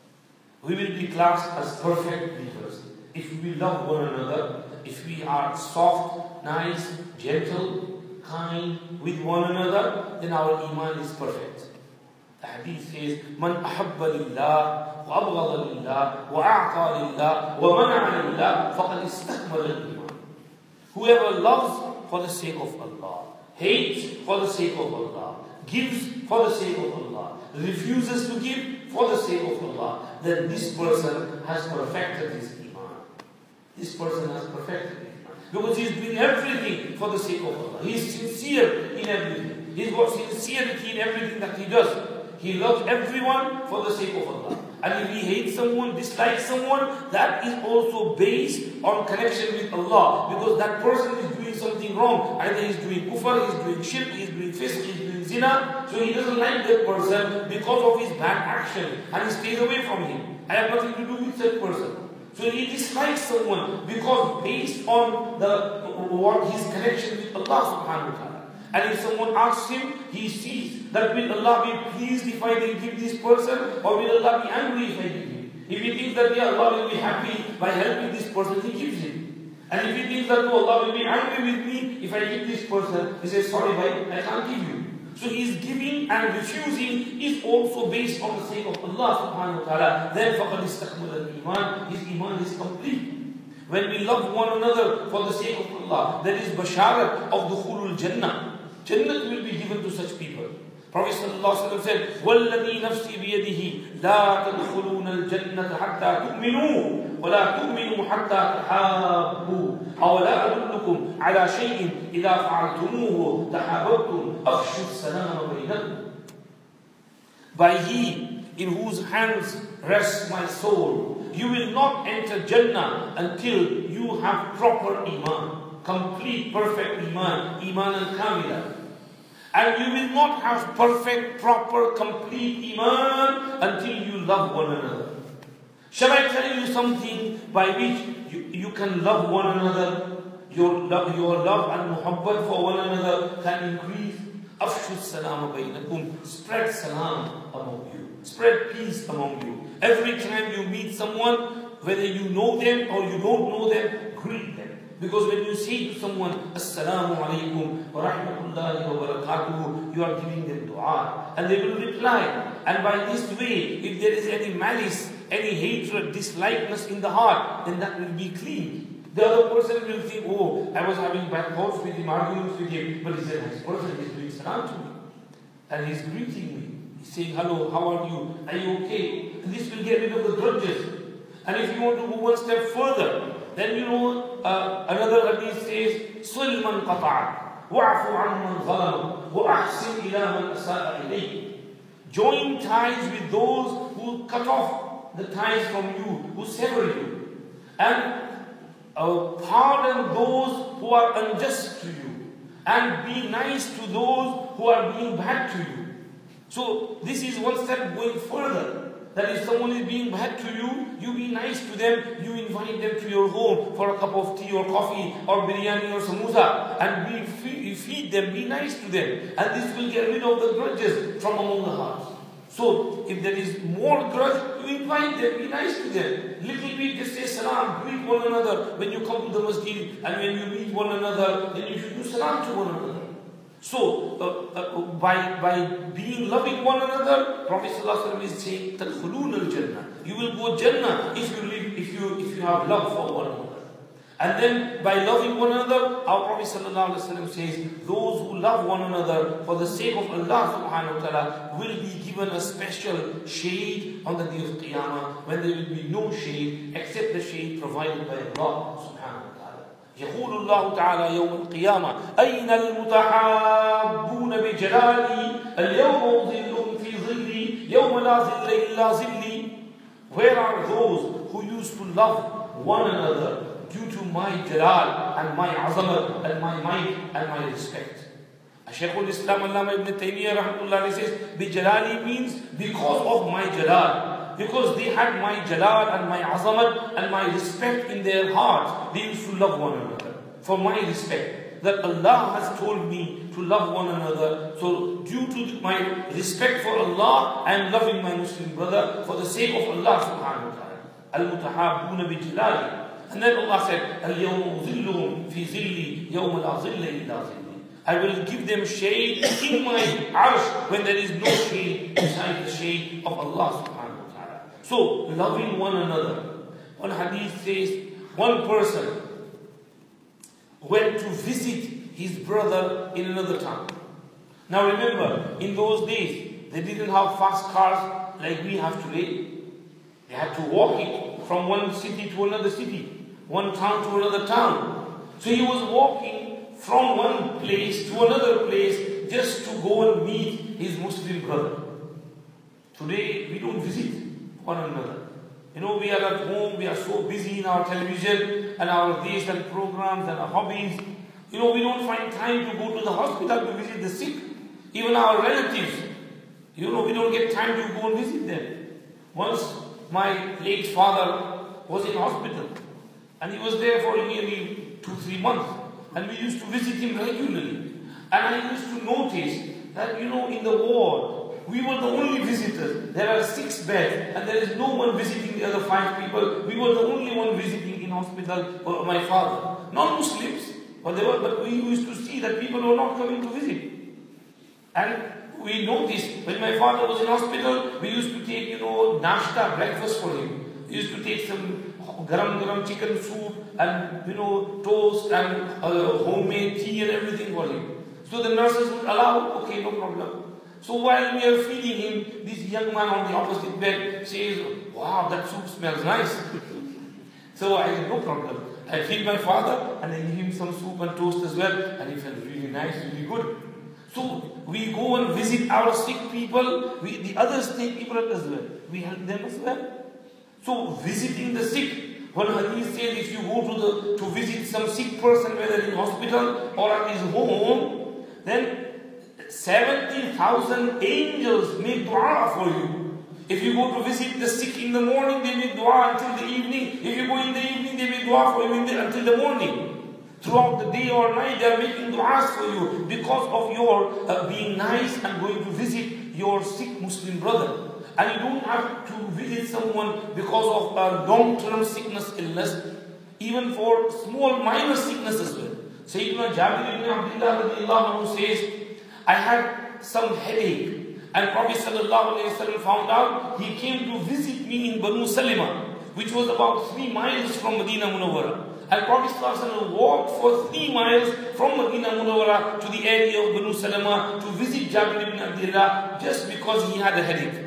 S1: We will be classed as perfect believers if we love one another, if we are soft, nice, gentle, kind with one another, then our iman is perfect. The hadith says, "Man ahabba lillah, wa abghada lillah, wa a'ta lillah, wa mana'a lillah, faqad istakmala al-iman." Whoever loves for the sake of Allah, hates for the sake of Allah, gives for the sake of Allah, refuses to give for the sake of Allah, then this person has perfected his iman. This person has perfected his iman. Because he is doing everything for the sake of Allah. He is sincere in everything. He has got sincerity in everything that he does. He loves everyone for the sake of Allah. And if he hates someone, dislikes someone, that is also based on connection with Allah. Because that person is doing something wrong. Either he is doing kufr, he is doing shirk, he is doing fisq, he is doing zina. So he doesn't like that person because of his bad action. And he stays away from him. I have nothing to do with that person. So he dislikes someone because based on the what his connection with Allah subhanahu wa ta'ala. And if someone asks him, he sees that will Allah be pleased if I give this person, or will Allah be angry if I give him? If he thinks that yeah, Allah will be happy by helping this person, he gives him. And if he thinks that no, Allah will be angry with me if I give this person, he says, sorry, bhai, I can't give you. So his giving and refusing is also based on the sake of Allah subhanahu wa ta'ala. Then فَقَدْ اسْتَكْمَلَ الْإِيمَانِ, his iman is complete. When we love one another for the sake of Allah, there is basharat of dukhulul Jannah. Jannah will be given to such people. Prophet sallallahu alaihi wasallam said, "Walladhi nafsi biyadihi la tadkhuluna al-jannata hatta tu'minu wa la tu'minu hatta tahabbu aw la adullukum ala shay'in idha fa'altumuhu tahabbtum afshu as-salama bainakum." By He in whose hands rests my soul, you will not enter Jannah until you have proper iman, complete, perfect iman, iman al-kamila. And you will not have perfect, proper, complete iman until you love one another. Shall I tell you something by which you, you can love one another? Your love, your love and muhabbat for one another can increase. Afshu salama bainakum. Spread salam among you. Spread peace among you. Every time you meet someone, whether you know them or you don't know them, greet them. Because when you say to someone, Assalamu alaikum wa rahmatullahi wa barakatuhu, you are giving them dua. And they will reply. And by this way, if there is any malice, any hatred, dislikeness in the heart, then that will be clean. The other person will think, oh, I was having bad thoughts with him, arguments with him, but he said, this person is doing salam to me. And he's greeting me. He's saying, hello, how are you? Are you okay? And this will get rid of the grudges. And if you want to go one step further, then you know, uh, another hadith says, صِلْ مَنْ قَطَعَكَ وَعْفُ عَنْ مَنْ ظَلَمَ وَأَحْسِنْ إِلَى مَنْ أَسَاءَ إِلَيْكَ. Join ties with those who cut off the ties from you, who sever you. And uh, pardon those who are unjust to you. And be nice to those who are being bad to you. So this is one step going further. That if someone is being bad to you, you be nice to them, you invite them to your home for a cup of tea or coffee or biryani or samosa, and be feed, feed them, be nice to them. And this will get rid of the grudges from among the hearts. So if there is more grudge, you invite them, be nice to them. Little bit, just say salam, greet one another. When you come to the masjid and when you meet one another, then you should do salam to one another. So, uh, uh, by by being loving one another, Prophet ﷺ is saying, "Tadkhulun al-Jannah." You will go Jannah if you live, if you if you have love for one another. And then by loving one another, our Prophet ﷺ says, those who love one another for the sake of Allah subhanahu wa ta'ala will be given a special shade on the day of Qiyamah, when there will be no shade except the shade provided by Allah subhanahu wa ta'ala. يقول الله تعالى يوم القيامة أين المتحابون بجلالي اليوم أظلهم في ظلي يوم لا ظل إلا ظلي. Where are those who used to love one another due to my jalal and my azamat and my might and my respect? Shaykh al-Islam Allama ibn Taymiyyah rahmatullah says, Bijalali means because of my jalal. Because they had my jalal and my azamat and my respect in their hearts, they used to love one another for my respect. That Allah has told me to love one another. So due to my respect for Allah, I am loving my Muslim brother for the sake of Allah subhanahu wa ta'ala. Al-mutahabuna bijalali. And then Allah said, Al-yawma uzilluhum fi zilli yawma la zilla illa zilli. I will give them shade in my arsh when there is no shade beside the shade of Allah subhanahu wa ta'ala. So, loving one another. One hadith says, one person went to visit his brother in another town. Now remember, in those days, they didn't have fast cars like we have today. They had to walk it from one city to another city, one town to another town. So he was walking from one place to another place just to go and meet his Muslim brother. Today, we don't visit one another. You know, we are at home, we are so busy in our television and our this and programs and our hobbies. You know, we don't find time to go to the hospital to visit the sick. Even our relatives, you know, we don't get time to go and visit them. Once my late father was in hospital and he was there for nearly two, three months. And we used to visit him regularly. And I used to notice that, you know, in the ward, we were the only visitors. There are six beds and there is no one visiting the other five people. We were the only one visiting in hospital for my father. Non-Muslims, but, they were, but we used to see that people were not coming to visit. And we noticed when my father was in hospital, we used to take, you know, nashta, breakfast for him. We used to take some garam garam chicken soup and, you know, toast and uh, homemade tea and everything for him. So the nurses would allow, okay, no problem. So while we are feeding him, this young man on the opposite bed says, wow, that soup smells nice. So I said, no problem. I feed my father and I give him some soup and toast as well, and he felt really nice, really good. So we go and visit our sick people, we, the other sick people as well. We help them as well. So visiting the sick, one hadith says if you go to the to visit some sick person, whether in hospital or at his home, then seventy thousand angels make dua for you. If you go to visit the sick in the morning, they make dua until the evening. If you go in the evening, they make dua for you in the, until the morning. Throughout the day or night, they are making du'as for you because of your uh, being nice and going to visit your sick Muslim brother. And you don't have to visit someone because of a long-term sickness, illness, even for small, minor sickness as well. Sayyidina Jabir ibn Abdullah radiallahu anhu says, I had some headache, and Prophet sallallahu alaihi wasallam found out. He came to visit me in Banu Salima, which was about three miles from Medina Munawwara. And Prophet sallallahu alaihi wasallam walked for three miles from Medina Munawwara to the area of Banu Salima to visit Jabir ibn Abdullah just because he had a headache.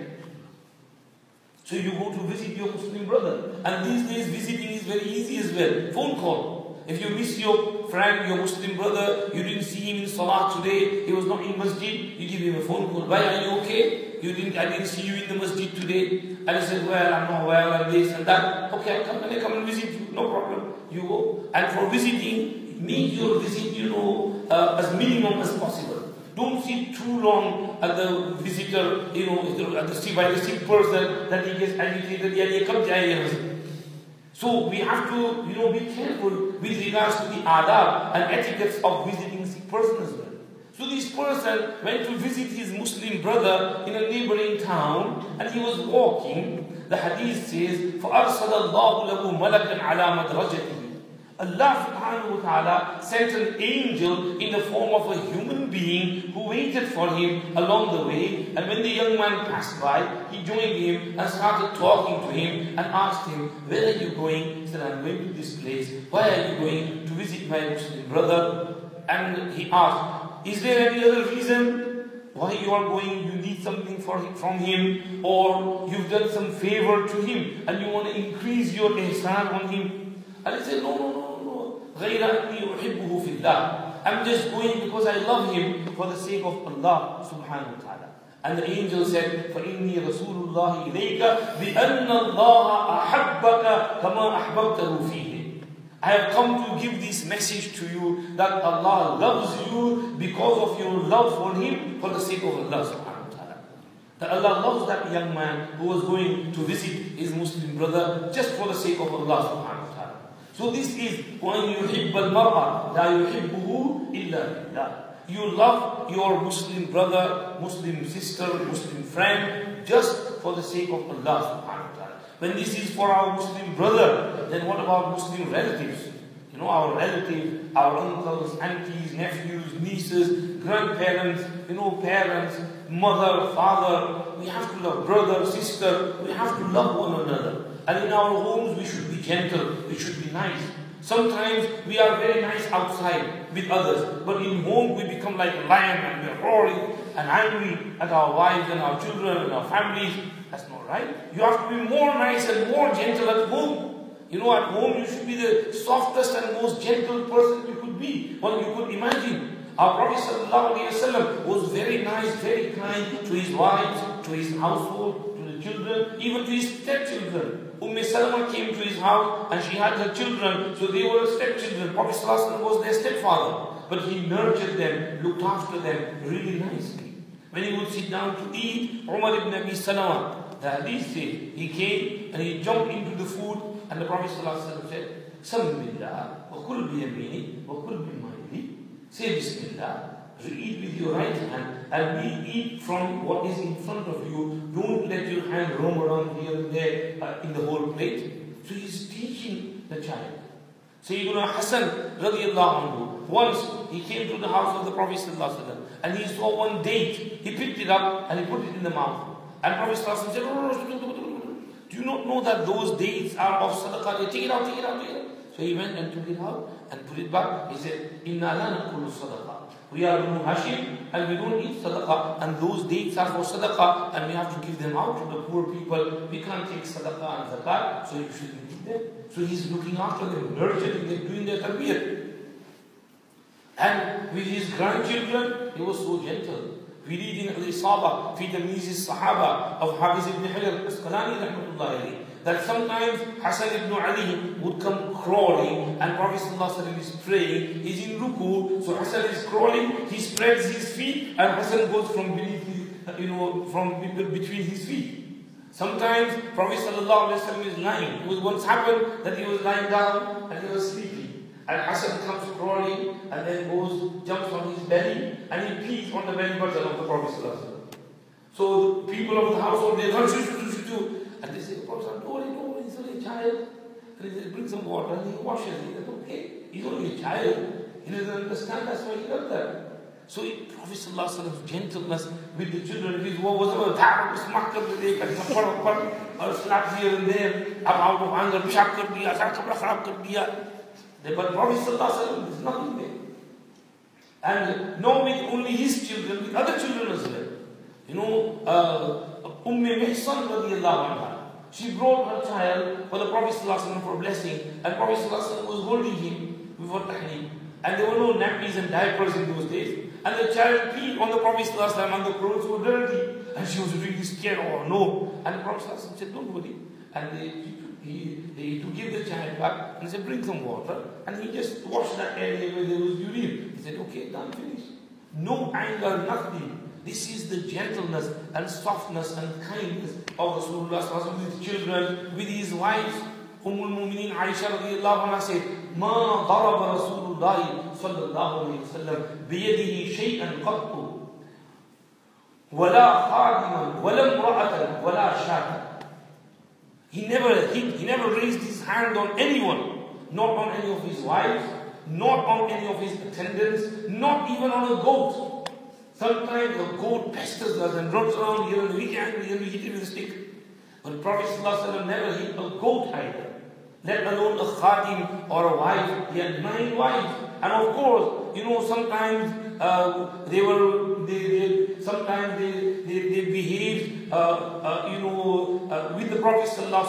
S1: So you go to visit your Muslim brother. And these days visiting is very easy as well. Phone call. If you miss your friend, your Muslim brother, you didn't see him in Salah today, he was not in masjid, you give him a phone call. Why, are you okay? You didn't, I didn't see you in the masjid today. And he said, well, I'm not well, and this and that. Okay, I'll come and I come and visit you. No problem. You go. And for visiting, make your visit, you know, uh, as minimum as possible. Don't sit too long at the visitor, you know, at the sick, by the sick person that he gets agitated. So we have to, you know, be careful with regards to the adab and etiquettes of visiting sick person as well. So this person went to visit his Muslim brother in a neighboring town, and he was walking. The hadith says, فَأَرْسَلَ اللَّهُ لَهُ مَلَكًا عَلَى مَدْرَجَتِهِ. Allah subhanahu wa ta'ala sent an angel in the form of a human being who waited for him along the way. And when the young man passed by, he joined him and started talking to him and asked him, where are you going? He said, I'm going to this place. Why are you going? To visit my Muslim brother. And he asked, is there any other reason why you are going? You need something for him, from him, or you've done some favor to him and you want to increase your ihsan on him? And he said, no, no, no, no. غَيْرَ أَنِّي أُحِبُّهُ فِي اللَّهِ. I'm just going because I love him for the sake of Allah subhanahu wa ta'ala. And the angel said, فَإِنِّي رَسُولُ اللَّهِ إِلَيْكَ بِأَنَّ اللَّهَ أَحَبَّكَ كَمَا أَحْبَبْتَهُ فِيهِ. I have come to give this message to you that Allah loves you because of your love for him for the sake of Allah subhanahu wa ta'ala. That Allah loves that young man who was going to visit his Muslim brother just for the sake of Allah subhanahu wa ta'ala. So this is وَأَنْ يُحِبَّ الْمَرْأَ لَا يُحِبُّهُ إِلَّا لِلَّهِ. You love your Muslim brother, Muslim sister, Muslim friend just for the sake of Allah subhanahu wa ta'ala. When this is for our Muslim brother, then what about Muslim relatives? You know, our relatives, our uncles, aunties, nephews, nieces, grandparents, you know, parents, mother, father. We have to love brother, sister. We have to love one another. And in our homes, we should be gentle. We should be nice. Sometimes we are very nice outside with others, but in home we become like a lion and we're roaring and angry at our wives and our children and our families. That's not right. You have to be more nice and more gentle at home. You know, at home you should be the softest and most gentle person you could be, what you could imagine. Our Prophet ﷺ was very nice, very kind to his wives, to his household, to the children, even to his stepchildren. Umm Salama came to his house and she had her children, so they were stepchildren. Prophet ﷺ was their stepfather, but he nurtured them, looked after them really nicely. When he would sit down to eat, Umar ibn Abi Salama, the hadith says, he came and he jumped into the food, and the Prophet ﷺ said, Sami billah, wa kul bi yamini, wa kul bi mayli. Say Bismillah, eat with your right hand, and we eat from what is in front of you. Don't let your hand roam around here and there uh, in the whole plate. So he's teaching the child. Sayyidina Hassan radiallahu anhu, once he came to the house of the Prophet ﷺ, and he saw one date. He picked it up and he put it in the mouth. And Prophet ﷺ said, do you not know that those dates are of sadaqah? Take it out, take it out, take it out. So he went and took it out and put it back. He said, Inna la nakulu sadaqah. We are Banu Hashim and we don't eat sadaqah, and those dates are for sadaqah and we have to give them out to the poor people. We can't take sadaqah and zakat, so you shouldn't eat them. So he's looking after them, nurturing them, doing their tarbiyah. And with his grandchildren, he was so gentle. We read in Al-Isaba, fi Tamyiz al-Sahaba of Hafiz ibn Hajar al-Asqalani rahmatullahi alayhi, that sometimes Hassan ibn Ali would come crawling and Prophet ﷺ is praying, he's in ruku, so Hassan is crawling, he spreads his feet and Hassan goes from beneath his, you know, from between his feet. Sometimes Prophet ﷺ is lying. It was once happened that he was lying down and he was sleeping. And Hassan comes crawling and then goes, jumps on his belly and he pees on the belly button of the Prophet ﷺ. So the people of the household, they run, shoo, shoo, shoo, shoo. And they say, the Prophet, don't worry, don't worry, he's only a child. And he said, bring some water and he washes. He said, okay, he's only a child. He doesn't understand, that's why he does that. So the Prophet ﷺ's gentleness with the children, his what was about that, smack kar de dekar, or slap here and there, out of anger, pishak kar diya, sar kapda kharab kar diya. But Prophet ﷺ, there's nothing there. And not with only his children, with other children as well. You know, uh, Umm Mihsan radiallahu anha, she brought her child for the Prophet ﷺ for blessing, and Prophet ﷺ was holding him before tahneem. And there were no nappies and diapers in those days. And the child peed on the Prophet ﷺ and the clothes were dirty. And she was really scared, oh no. And the Prophet ﷺ said, don't worry. And they, he, they to give the child back and said, bring some water. And he just washed that area where there was urine. He said, okay, done, finished. No anger, nothing. This is the gentleness and softness and kindness of Rasulullah ﷺ with his children, with his wives. Umm al-Mu'mineen Aisha radiallahu anha said, ما ضرب رسول الله صلى الله عليه وسلم بيده شيئا قط ولا خادما ولا امرأة ولا شاة. He never hit, he never raised his hand on anyone, not on any of his wives, not on any of his attendants, not even on a goat. Sometimes a goat pesters us and runs around here and we can we hit it with a stick. But Prophet ﷺ never hit a goat either. Let alone a khadim or a wife. He had nine wives. And of course, you know, sometimes uh, they were, they, they sometimes they, they, they behaved, uh, uh, you know, uh, with the Prophet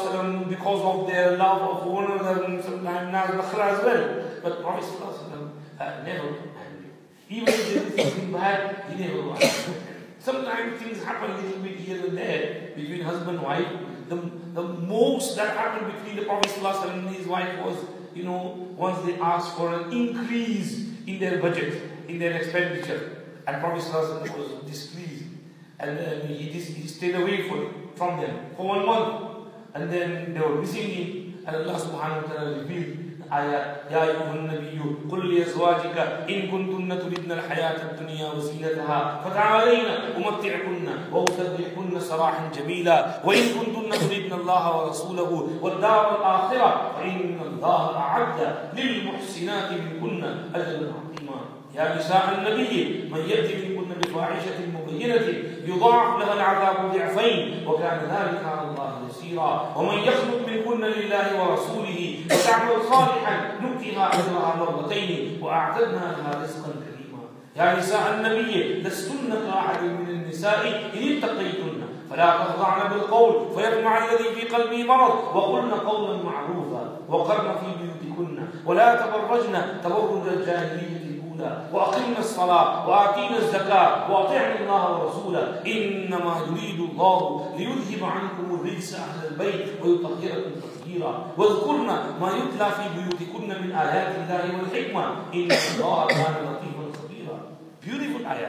S1: ﷺ because of their love of one another and sometimes nakhla as well. But Prophet ﷺ uh, never angry. Even if there is something bad, he never was angry. Sometimes things happen a little bit here and there between husband and wife. The, the most that happened between the Prophet ﷺ and his wife was, you know, once they asked for an increase in their budget, in their expenditure. And Prophet ﷺ was displeased. And uh, he, he stayed away for, from them for one month. And then they were missing him. And Allah subhanahu wa ta'ala revealed آية يا أيها النبي قل لأزواجك إن كنتن تردن الحياة الدنيا وزينتها فتعالين أمتعكن وأسرحكن سراحا جميلا وإن كنتن تردن الله ورسوله والدار الآخرة فإن الله أعد للمحسنات منكن أجرا عظيما يا نساء النبي من يأتي منكن بفاحشة مبينة يضاعف لها العذاب ضعفين وكان ذلك على الله يسيرا ومن يخلق منكن لله ورسوله وتعمل صالحا نؤتها أجرها مرتين وأعتدنا لها رزقا كريما يا نساء النبي لستن كأحد من النساء إن اتقيتن فلا تخضعن بالقول فيطمع الذي في قلبه مرض وقلن قولا معروفا وقرن في بيوتكن ولا تبرجن تبرج الجاهلية وأقمنا الصلاة وآتينا الزكاة وأطعنا الله ورسوله إنما يريد الله ليذهب عنكم الرجس أهل البيت ويطهركم تطهيرا واذكرنا ما يتلى في بيوتكن من آيات الله والحكمة إن الله كان لطيفا خبيرا. Beautiful ayah.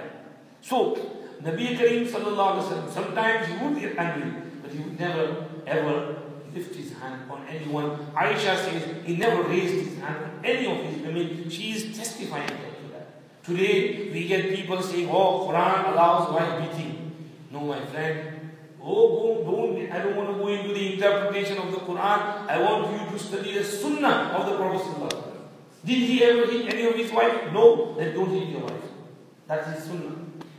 S1: So Nabi Kareem sallallahu alaihi wasallam, sometimes he would get angry, but he would never ever lift his hand on anyone. Aisha says he never raised his hand on any of his women. She is testifying to that. Today we get people saying, oh, Quran allows wife beating. No, my friend. Oh, don't, I don't want to go into the interpretation of the Quran. I want you to study the Sunnah of the Prophet sallallahu alaihi wasallam. Did he ever hit any of his wife? No, then don't hit your wife. That's his Sunnah.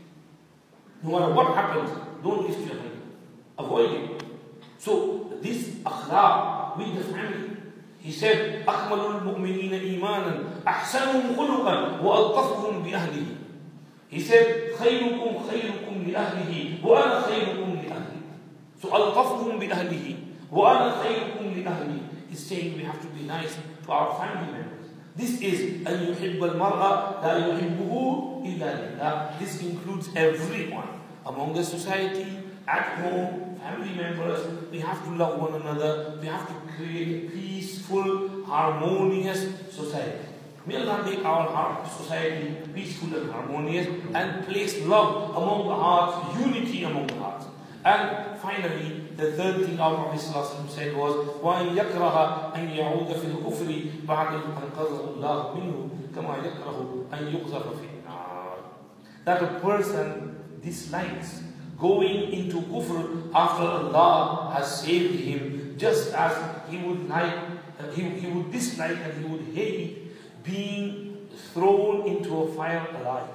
S1: No matter what happens, don't lift your hand. Avoid it. So, this akhlaq with the family. He said, أَكْمَلُ الْمُؤْمِنِينَ إِيمَانًا أَحْسَنُهُمْ خُلُقًا وَأَلْطَفُهُمْ بِأَهْلِهِ. He said, خَيْرُكُمْ خَيْرُكُمْ لِأَهْلِهِ وَأَنَا خَيْرُكُمْ لِأَهْلِهِ. So, أَلْطَفُهُمْ بِأَهْلِهِ وَأَنَا خَيْرُكُمْ لِأَهْلِهِ. He's saying we have to be nice to our family members. This is أَن يُحِبَّ الْمَرْءَ لَا يُحِبُّهُ إِلَّا لِلَّهِ. This includes everyone among the society, at home, family members. We have to love one another. We have to create a peaceful, harmonious society. May Allah make our society peaceful and harmonious and place love among the hearts, unity among the hearts. And finally, the third thing our Prophet ﷺ said was, وَأَنْ يَكْرَهَ أَنْ يَعُودَ فِي الْكُفْرِ بَعْدَ أَنْ قَذَهُ اللَّهُ مِنْهُ كَمَا يَكْرَهُ أَنْ يُقْذَفَ فِي النَّارِ. That a person dislikes going into kufr after Allah has saved him, just as he would like, uh, he, he would dislike and he would hate being thrown into a fire alive.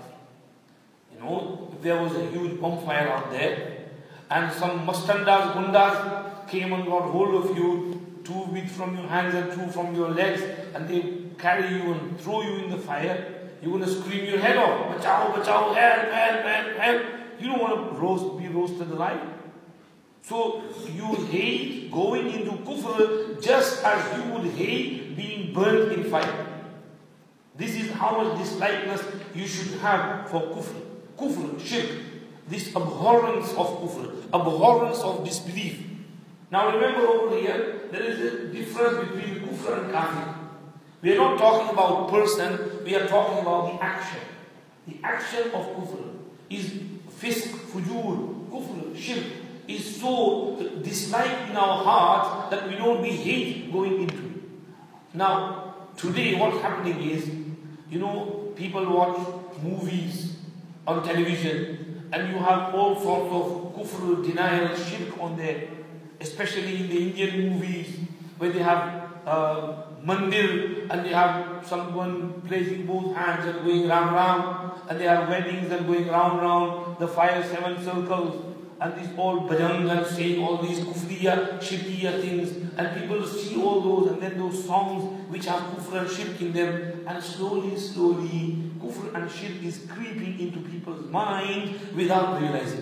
S1: You know, if there was a huge bonfire out there, and some mustandas, gundas came and got hold of you, two bit from your hands and two from your legs, and they carry you and throw you in the fire, you're going to scream your head off, bachao, bachao, help, help, help, help. You don't want to roast, be roasted alive. So you hate going into kufr just as you would hate being burnt in fire. This is how much dislikeness you should have for kufr. Kufr, shirk. This abhorrence of kufr, abhorrence of disbelief. Now remember over here, there is a difference between kufr and kafir. We are not talking about person, we are talking about the action. The action of kufr is fisk, fujur, kufr, shirk, is so disliked in our hearts that we don't, we hate going into it. Now, today what's happening is, you know, people watch movies on television, and you have all sorts of kufr, denial, shirk on there, especially in the Indian movies, where they have uh, mandir, and they have someone placing both hands and going round round, and they have weddings and going round round the five seven circles, and these all bhajan and saying all these kufriya, shirkiya things, and people see all those, and then those songs which have kufr and shirk in them, and slowly, slowly, kufr and shirk is creeping into people's mind without realizing.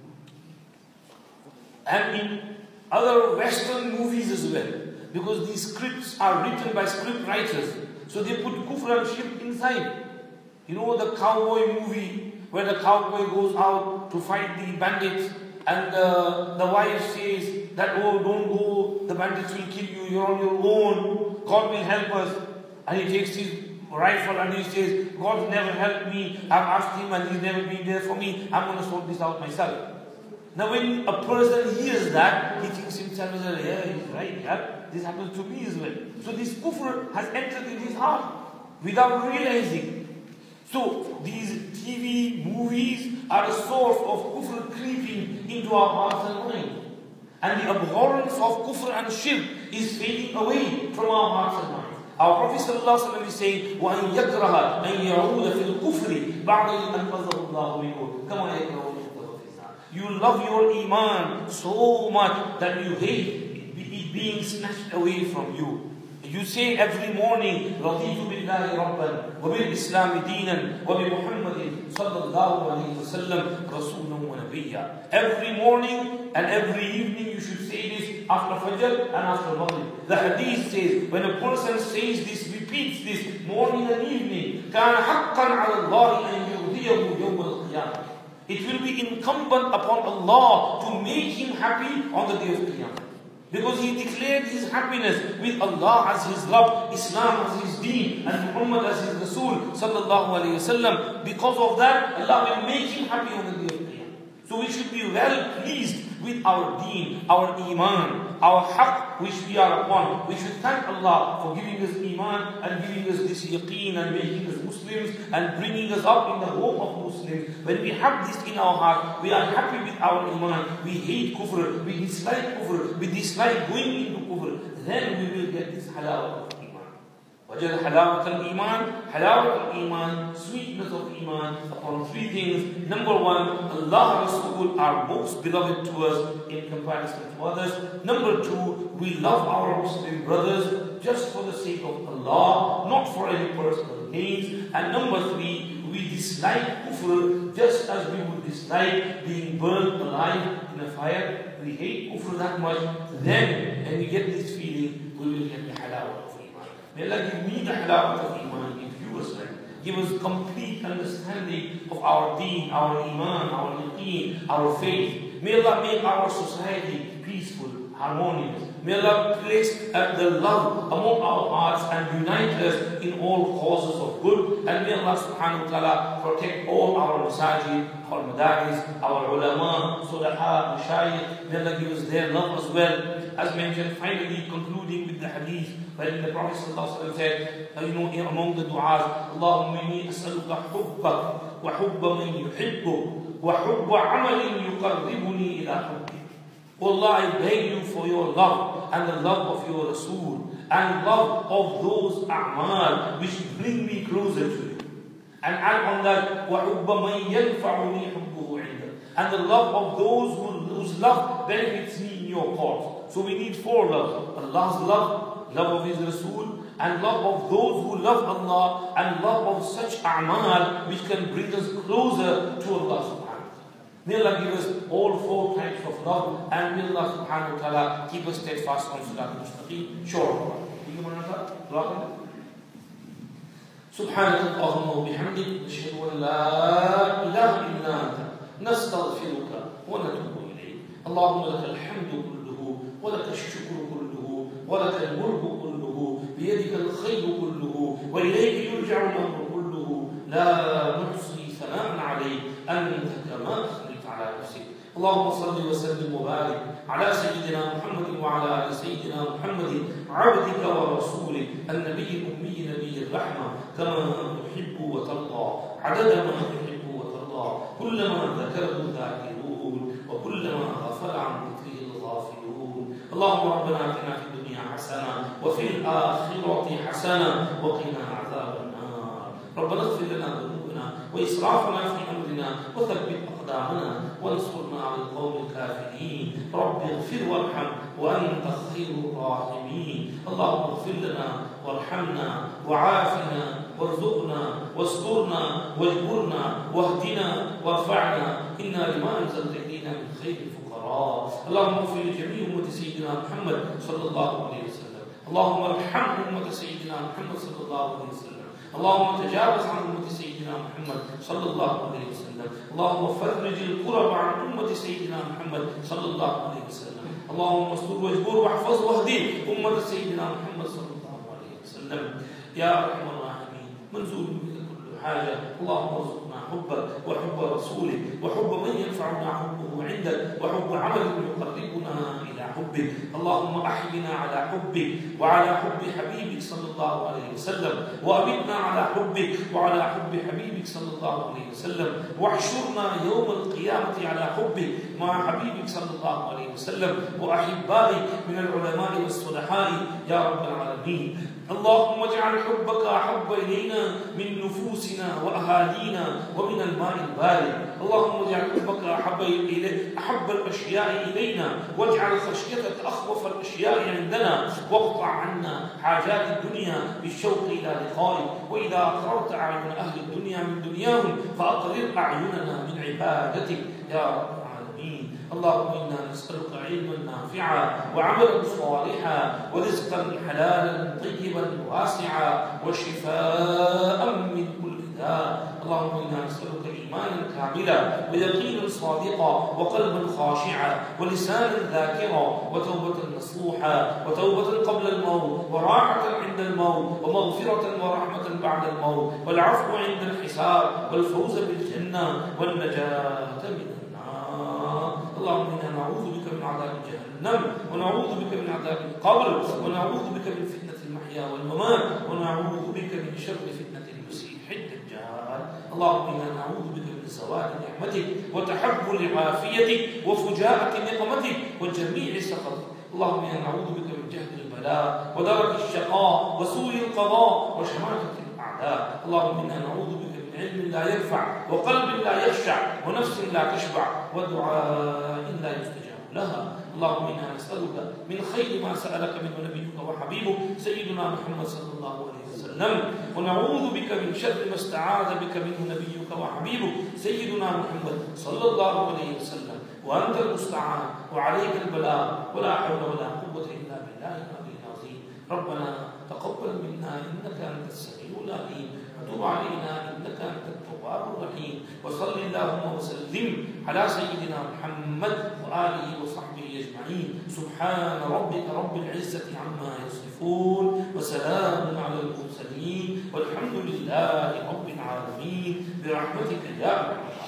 S1: And in other Western movies as well, because these scripts are written by script writers, so they put kufr and shirk inside. You know the cowboy movie where the cowboy goes out to fight the bandits, and uh, the wife says that, oh, don't go, the bandits will kill you, you're on your own, God will help us. And he takes his rifle and he says, God never helped me, I've asked him and he's never been there for me, I'm going to sort this out myself. Now when a person hears that, he thinks himself, yeah, he's right, yeah, this happens to me as well. So this kufr has entered in his heart without realizing. So these T V movies are a source of kufr creeping into our hearts and minds. And the abhorrence of kufr and shirk is fading away from our hearts and minds. Our Prophet ﷺ is saying, وَأَنْ يَكْرَهَ أَنْ يَعُودَ فِي الْكُفْرِ بَعْدَ إِذْ أَنْقَذَهُ اللَّهُ مِنْهُ كَمَا يَكْرَهُ You love your iman so much that you hate it being snatched away from you. You say every morning, رَضِيتُ بِاللَّهِ رَبًّا وَبِالْإِسْلَامِ دِينًا وَبِمُحَمَّدٍ صَلَّى اللَّهُ عَلَيْهِ وَسَلَّمَ رَسُولًا وَنَبِيًّا. Every morning and every evening you should say this after Fajr and after Maghrib. The hadith says, when a person says this, repeats this morning and evening, كَانَ حَقًّا عَلَى اللَّهِ أَنْ يُرْضِيَهُ يَوْمَ الْقِيَامَةِ. It will be incumbent upon Allah to make him happy on the day of Qiyamah. Because he declared his happiness with Allah as his Rabb, Islam as his deen, and Muhammad as his Rasul sallallahu alayhi wasallam. Because of that, Allah will make him happy on the day of Qiyamah. So we should be well pleased with our deen, our iman, our haqq which we are upon. We should thank Allah for giving us iman and giving us this yaqeen and making us Muslims and bringing us up in the home of Muslims. When we have this in our heart, we are happy with our iman. We hate kufr, we dislike kufr, we dislike going into kufr. Then we will get this halawah of iman. Wajal halawat al-iman, halawat al-iman, sweetness of iman upon three things. Number one, Allah Rasul are most beloved to us in comparison to others. Number two, we love our Muslim brothers just for the sake of Allah, not for any personal gains. And number three, we dislike kufr just as we would dislike being burned alive in a fire. We hate kufr that much. Then, when we get this feeling, we will get the halawah of iman. May Allah give me the halawah of iman, give you as well. Give us complete understanding of our deen, our iman, our yaqeen, our faith. May Allah make our society peaceful, harmonious. May Allah place uh, the love among our hearts and unite us in all causes of good. And may Allah subhanahu wa ta'ala protect all our masajid, our madaris, our ulama, sulaha, mashayikh. May Allah give us their love as well. As mentioned, finally concluding with the hadith, when the Prophet ﷺ said, uh, you know, among the du'as, Allahumma inni as'aluka hubbak wa hubba man yuhibbuk wa hubba amalin yuqarribuni ila hubbik. Oh Allah, I beg you for your love and the love of your Rasul and love of those a'mal which bring me closer to you. And add on that, وَحُبَّ مَنْ يَنْفَعُنِي حُبُّهُ عِنْدَكَ, and the love of those who, whose love benefits me in your cause. So we need four loves: Allah's love, love of His Rasul, and love of those who love Allah, and love of such a'mal which can bring us closer to Allah subhanahu wa ta'ala. May Allah give us all four types of love, and may Allah subhanahu wa ta'ala keep us steadfast on Sirat al-Mustaqim. Sure. سبحانك اللهم وبحمدك نشهد أن لا إله إلا أنت نستغفرك ونتوب إليك. اللهم لك الحمد كله ولك الشكر كله ولك الملك كله بيدك الخير كله وإليك يرجع الأمر كله لا نحصي ثناء عليك أنت كما أثنيت على نفسك. اللهم صل وسلم وبارك على سيدنا محمد وعلى آل سيدنا محمد عبدك ورسولك النبي الأمي نبي الرحمة كما تحب وترضى عدد ما تحب وترضى كلما ذكره الذاكرون وكلما غفل عن ذكره الغافلون. اللهم ربنا آتنا في الدنيا حسنة حسنة وفي الآخرة حسنة وقنا عذاب النار. ربنا اغفر لنا ذنوبنا وإسرافنا في أمرنا وثبت أقدامنا وانصرنا على القوم الكافرين. رب اغفر وارحم وأنت خير الراحمين. اللهم اغفر لنا وارحمنا وعافنا وارزقنا واسترنا واجبرنا واهدنا وارفعنا. إنا لما أنزلت إلينا من خير الفقراء. اللهم اغفر لجميع أمة سيدنا محمد صلى الله عليه وسلم. اللهم ارحم أمة سيدنا محمد صلى الله عليه وسلم. اللهم تجاوز عن أمة سيدنا محمد صلى الله عليه وسلم. اللهم فرج الكرب عن أمة سيدنا محمد صلى الله عليه وسلم. اللهم استر واجبر واحفظ واهدي أمة سيدنا محمد صلى الله عليه وسلم. يا أرحم الراحمين منزول بك كل حاجة. اللهم ارزقنا حبك وحب رسولك وحب من ينفعنا حبه عندك وحب عمل يقربنا إلى حبك. اللهم أحينا على حبك وعلى حب حبيبك صلى الله عليه وسلم وأمتنا على حبك وعلى حب حبيبك صلى الله عليه وسلم واحشرنا يوم القيامة على حبك مع حبيبك صلى الله عليه وسلم وأحبائك من العلماء والصلحاء يا رب العالمين. اللهم اجعل حبك أحب إلينا من نفوسنا وأهالينا ومن الماء البارد. اللهم اجعل حبك أحب إلي أحب الأشياء إلينا واجعل خشيتك أخوف الأشياء عندنا واقطع عنا حاجات الدنيا بالشوق إلى لقائك. وإذا أقررت أعين أهل الدنيا من دنياهم فأقرر أعيننا من عبادتك يا رب العالمين. اللهم إنا نسألك علما نافعا وعملا صالحا ورزقا حلالا طيبا واسعا وشفاء من كل داء. اللهم إنا نسألك إيمانا كاملا ويقينا صادقا وقلبا خاشعا ولسانا ذاكرا وتوبة نصوحا وتوبة قبل الموت وراحة عند الموت ومغفرة ورحمة بعد الموت والعفو عند الحساب والفوز بالجنة والنجاة من النار. اللهم إنا نعوذ بك من عذاب جهنم ونعوذ بك من عذاب القبر ونعوذ بك من فتنة المحيا والممات ونعوذ بك من شر فتنة المسيح الدجال. اللهم إنا نعوذ بك من زوال نعمتك وتحول عافيتك وفجاءة نقمتك وجميع سخطك. اللهم إنا نعوذ بك من جهد البلاء ودرك الشقاء وسوء القضاء وشماتة الأعداء. اللهم إنا نعوذ بك من علم لا ينفع وقلب لا يخشع ونفس لا تشبع ودعاء لا يستجاب لها. اللهم إنا نسألك من خير ما سألك منه نبيك وحبيبك سيدنا محمد صلى الله عليه وسلم ونعوذ بك من شر ما استعاذ بك منه نبيك وحبيبك سيدنا محمد صلى الله عليه وسلم. وأنت المستعان وعليك البلاء ولا حول ولا قوة إلا بالله العلي العظيم. ربنا تقبل منا إنك أنت السميع العليم وتب علينا إنك أنت التواب الرحيم. وصل اللهم وسلم على سيدنا محمد وآله وصحبه أجمعين. سبحان ربك رب العزة عما يصفون وسلام على المرسلين والحمد لله رب العالمين برحمتك يا أرحم الراحمين.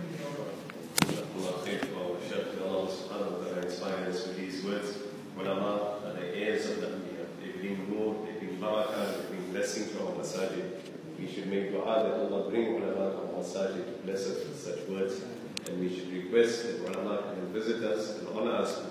S2: Allah subhanahu wa ta'ala inspired us with these words. Ulama are the heirs of the Anbiya. They bring nur, they bring barakah, they bring blessing to our masajid. We should make dua that Allah bring ulama to our masajid to bless us with such words. And we should request that ulama can visit us and honor us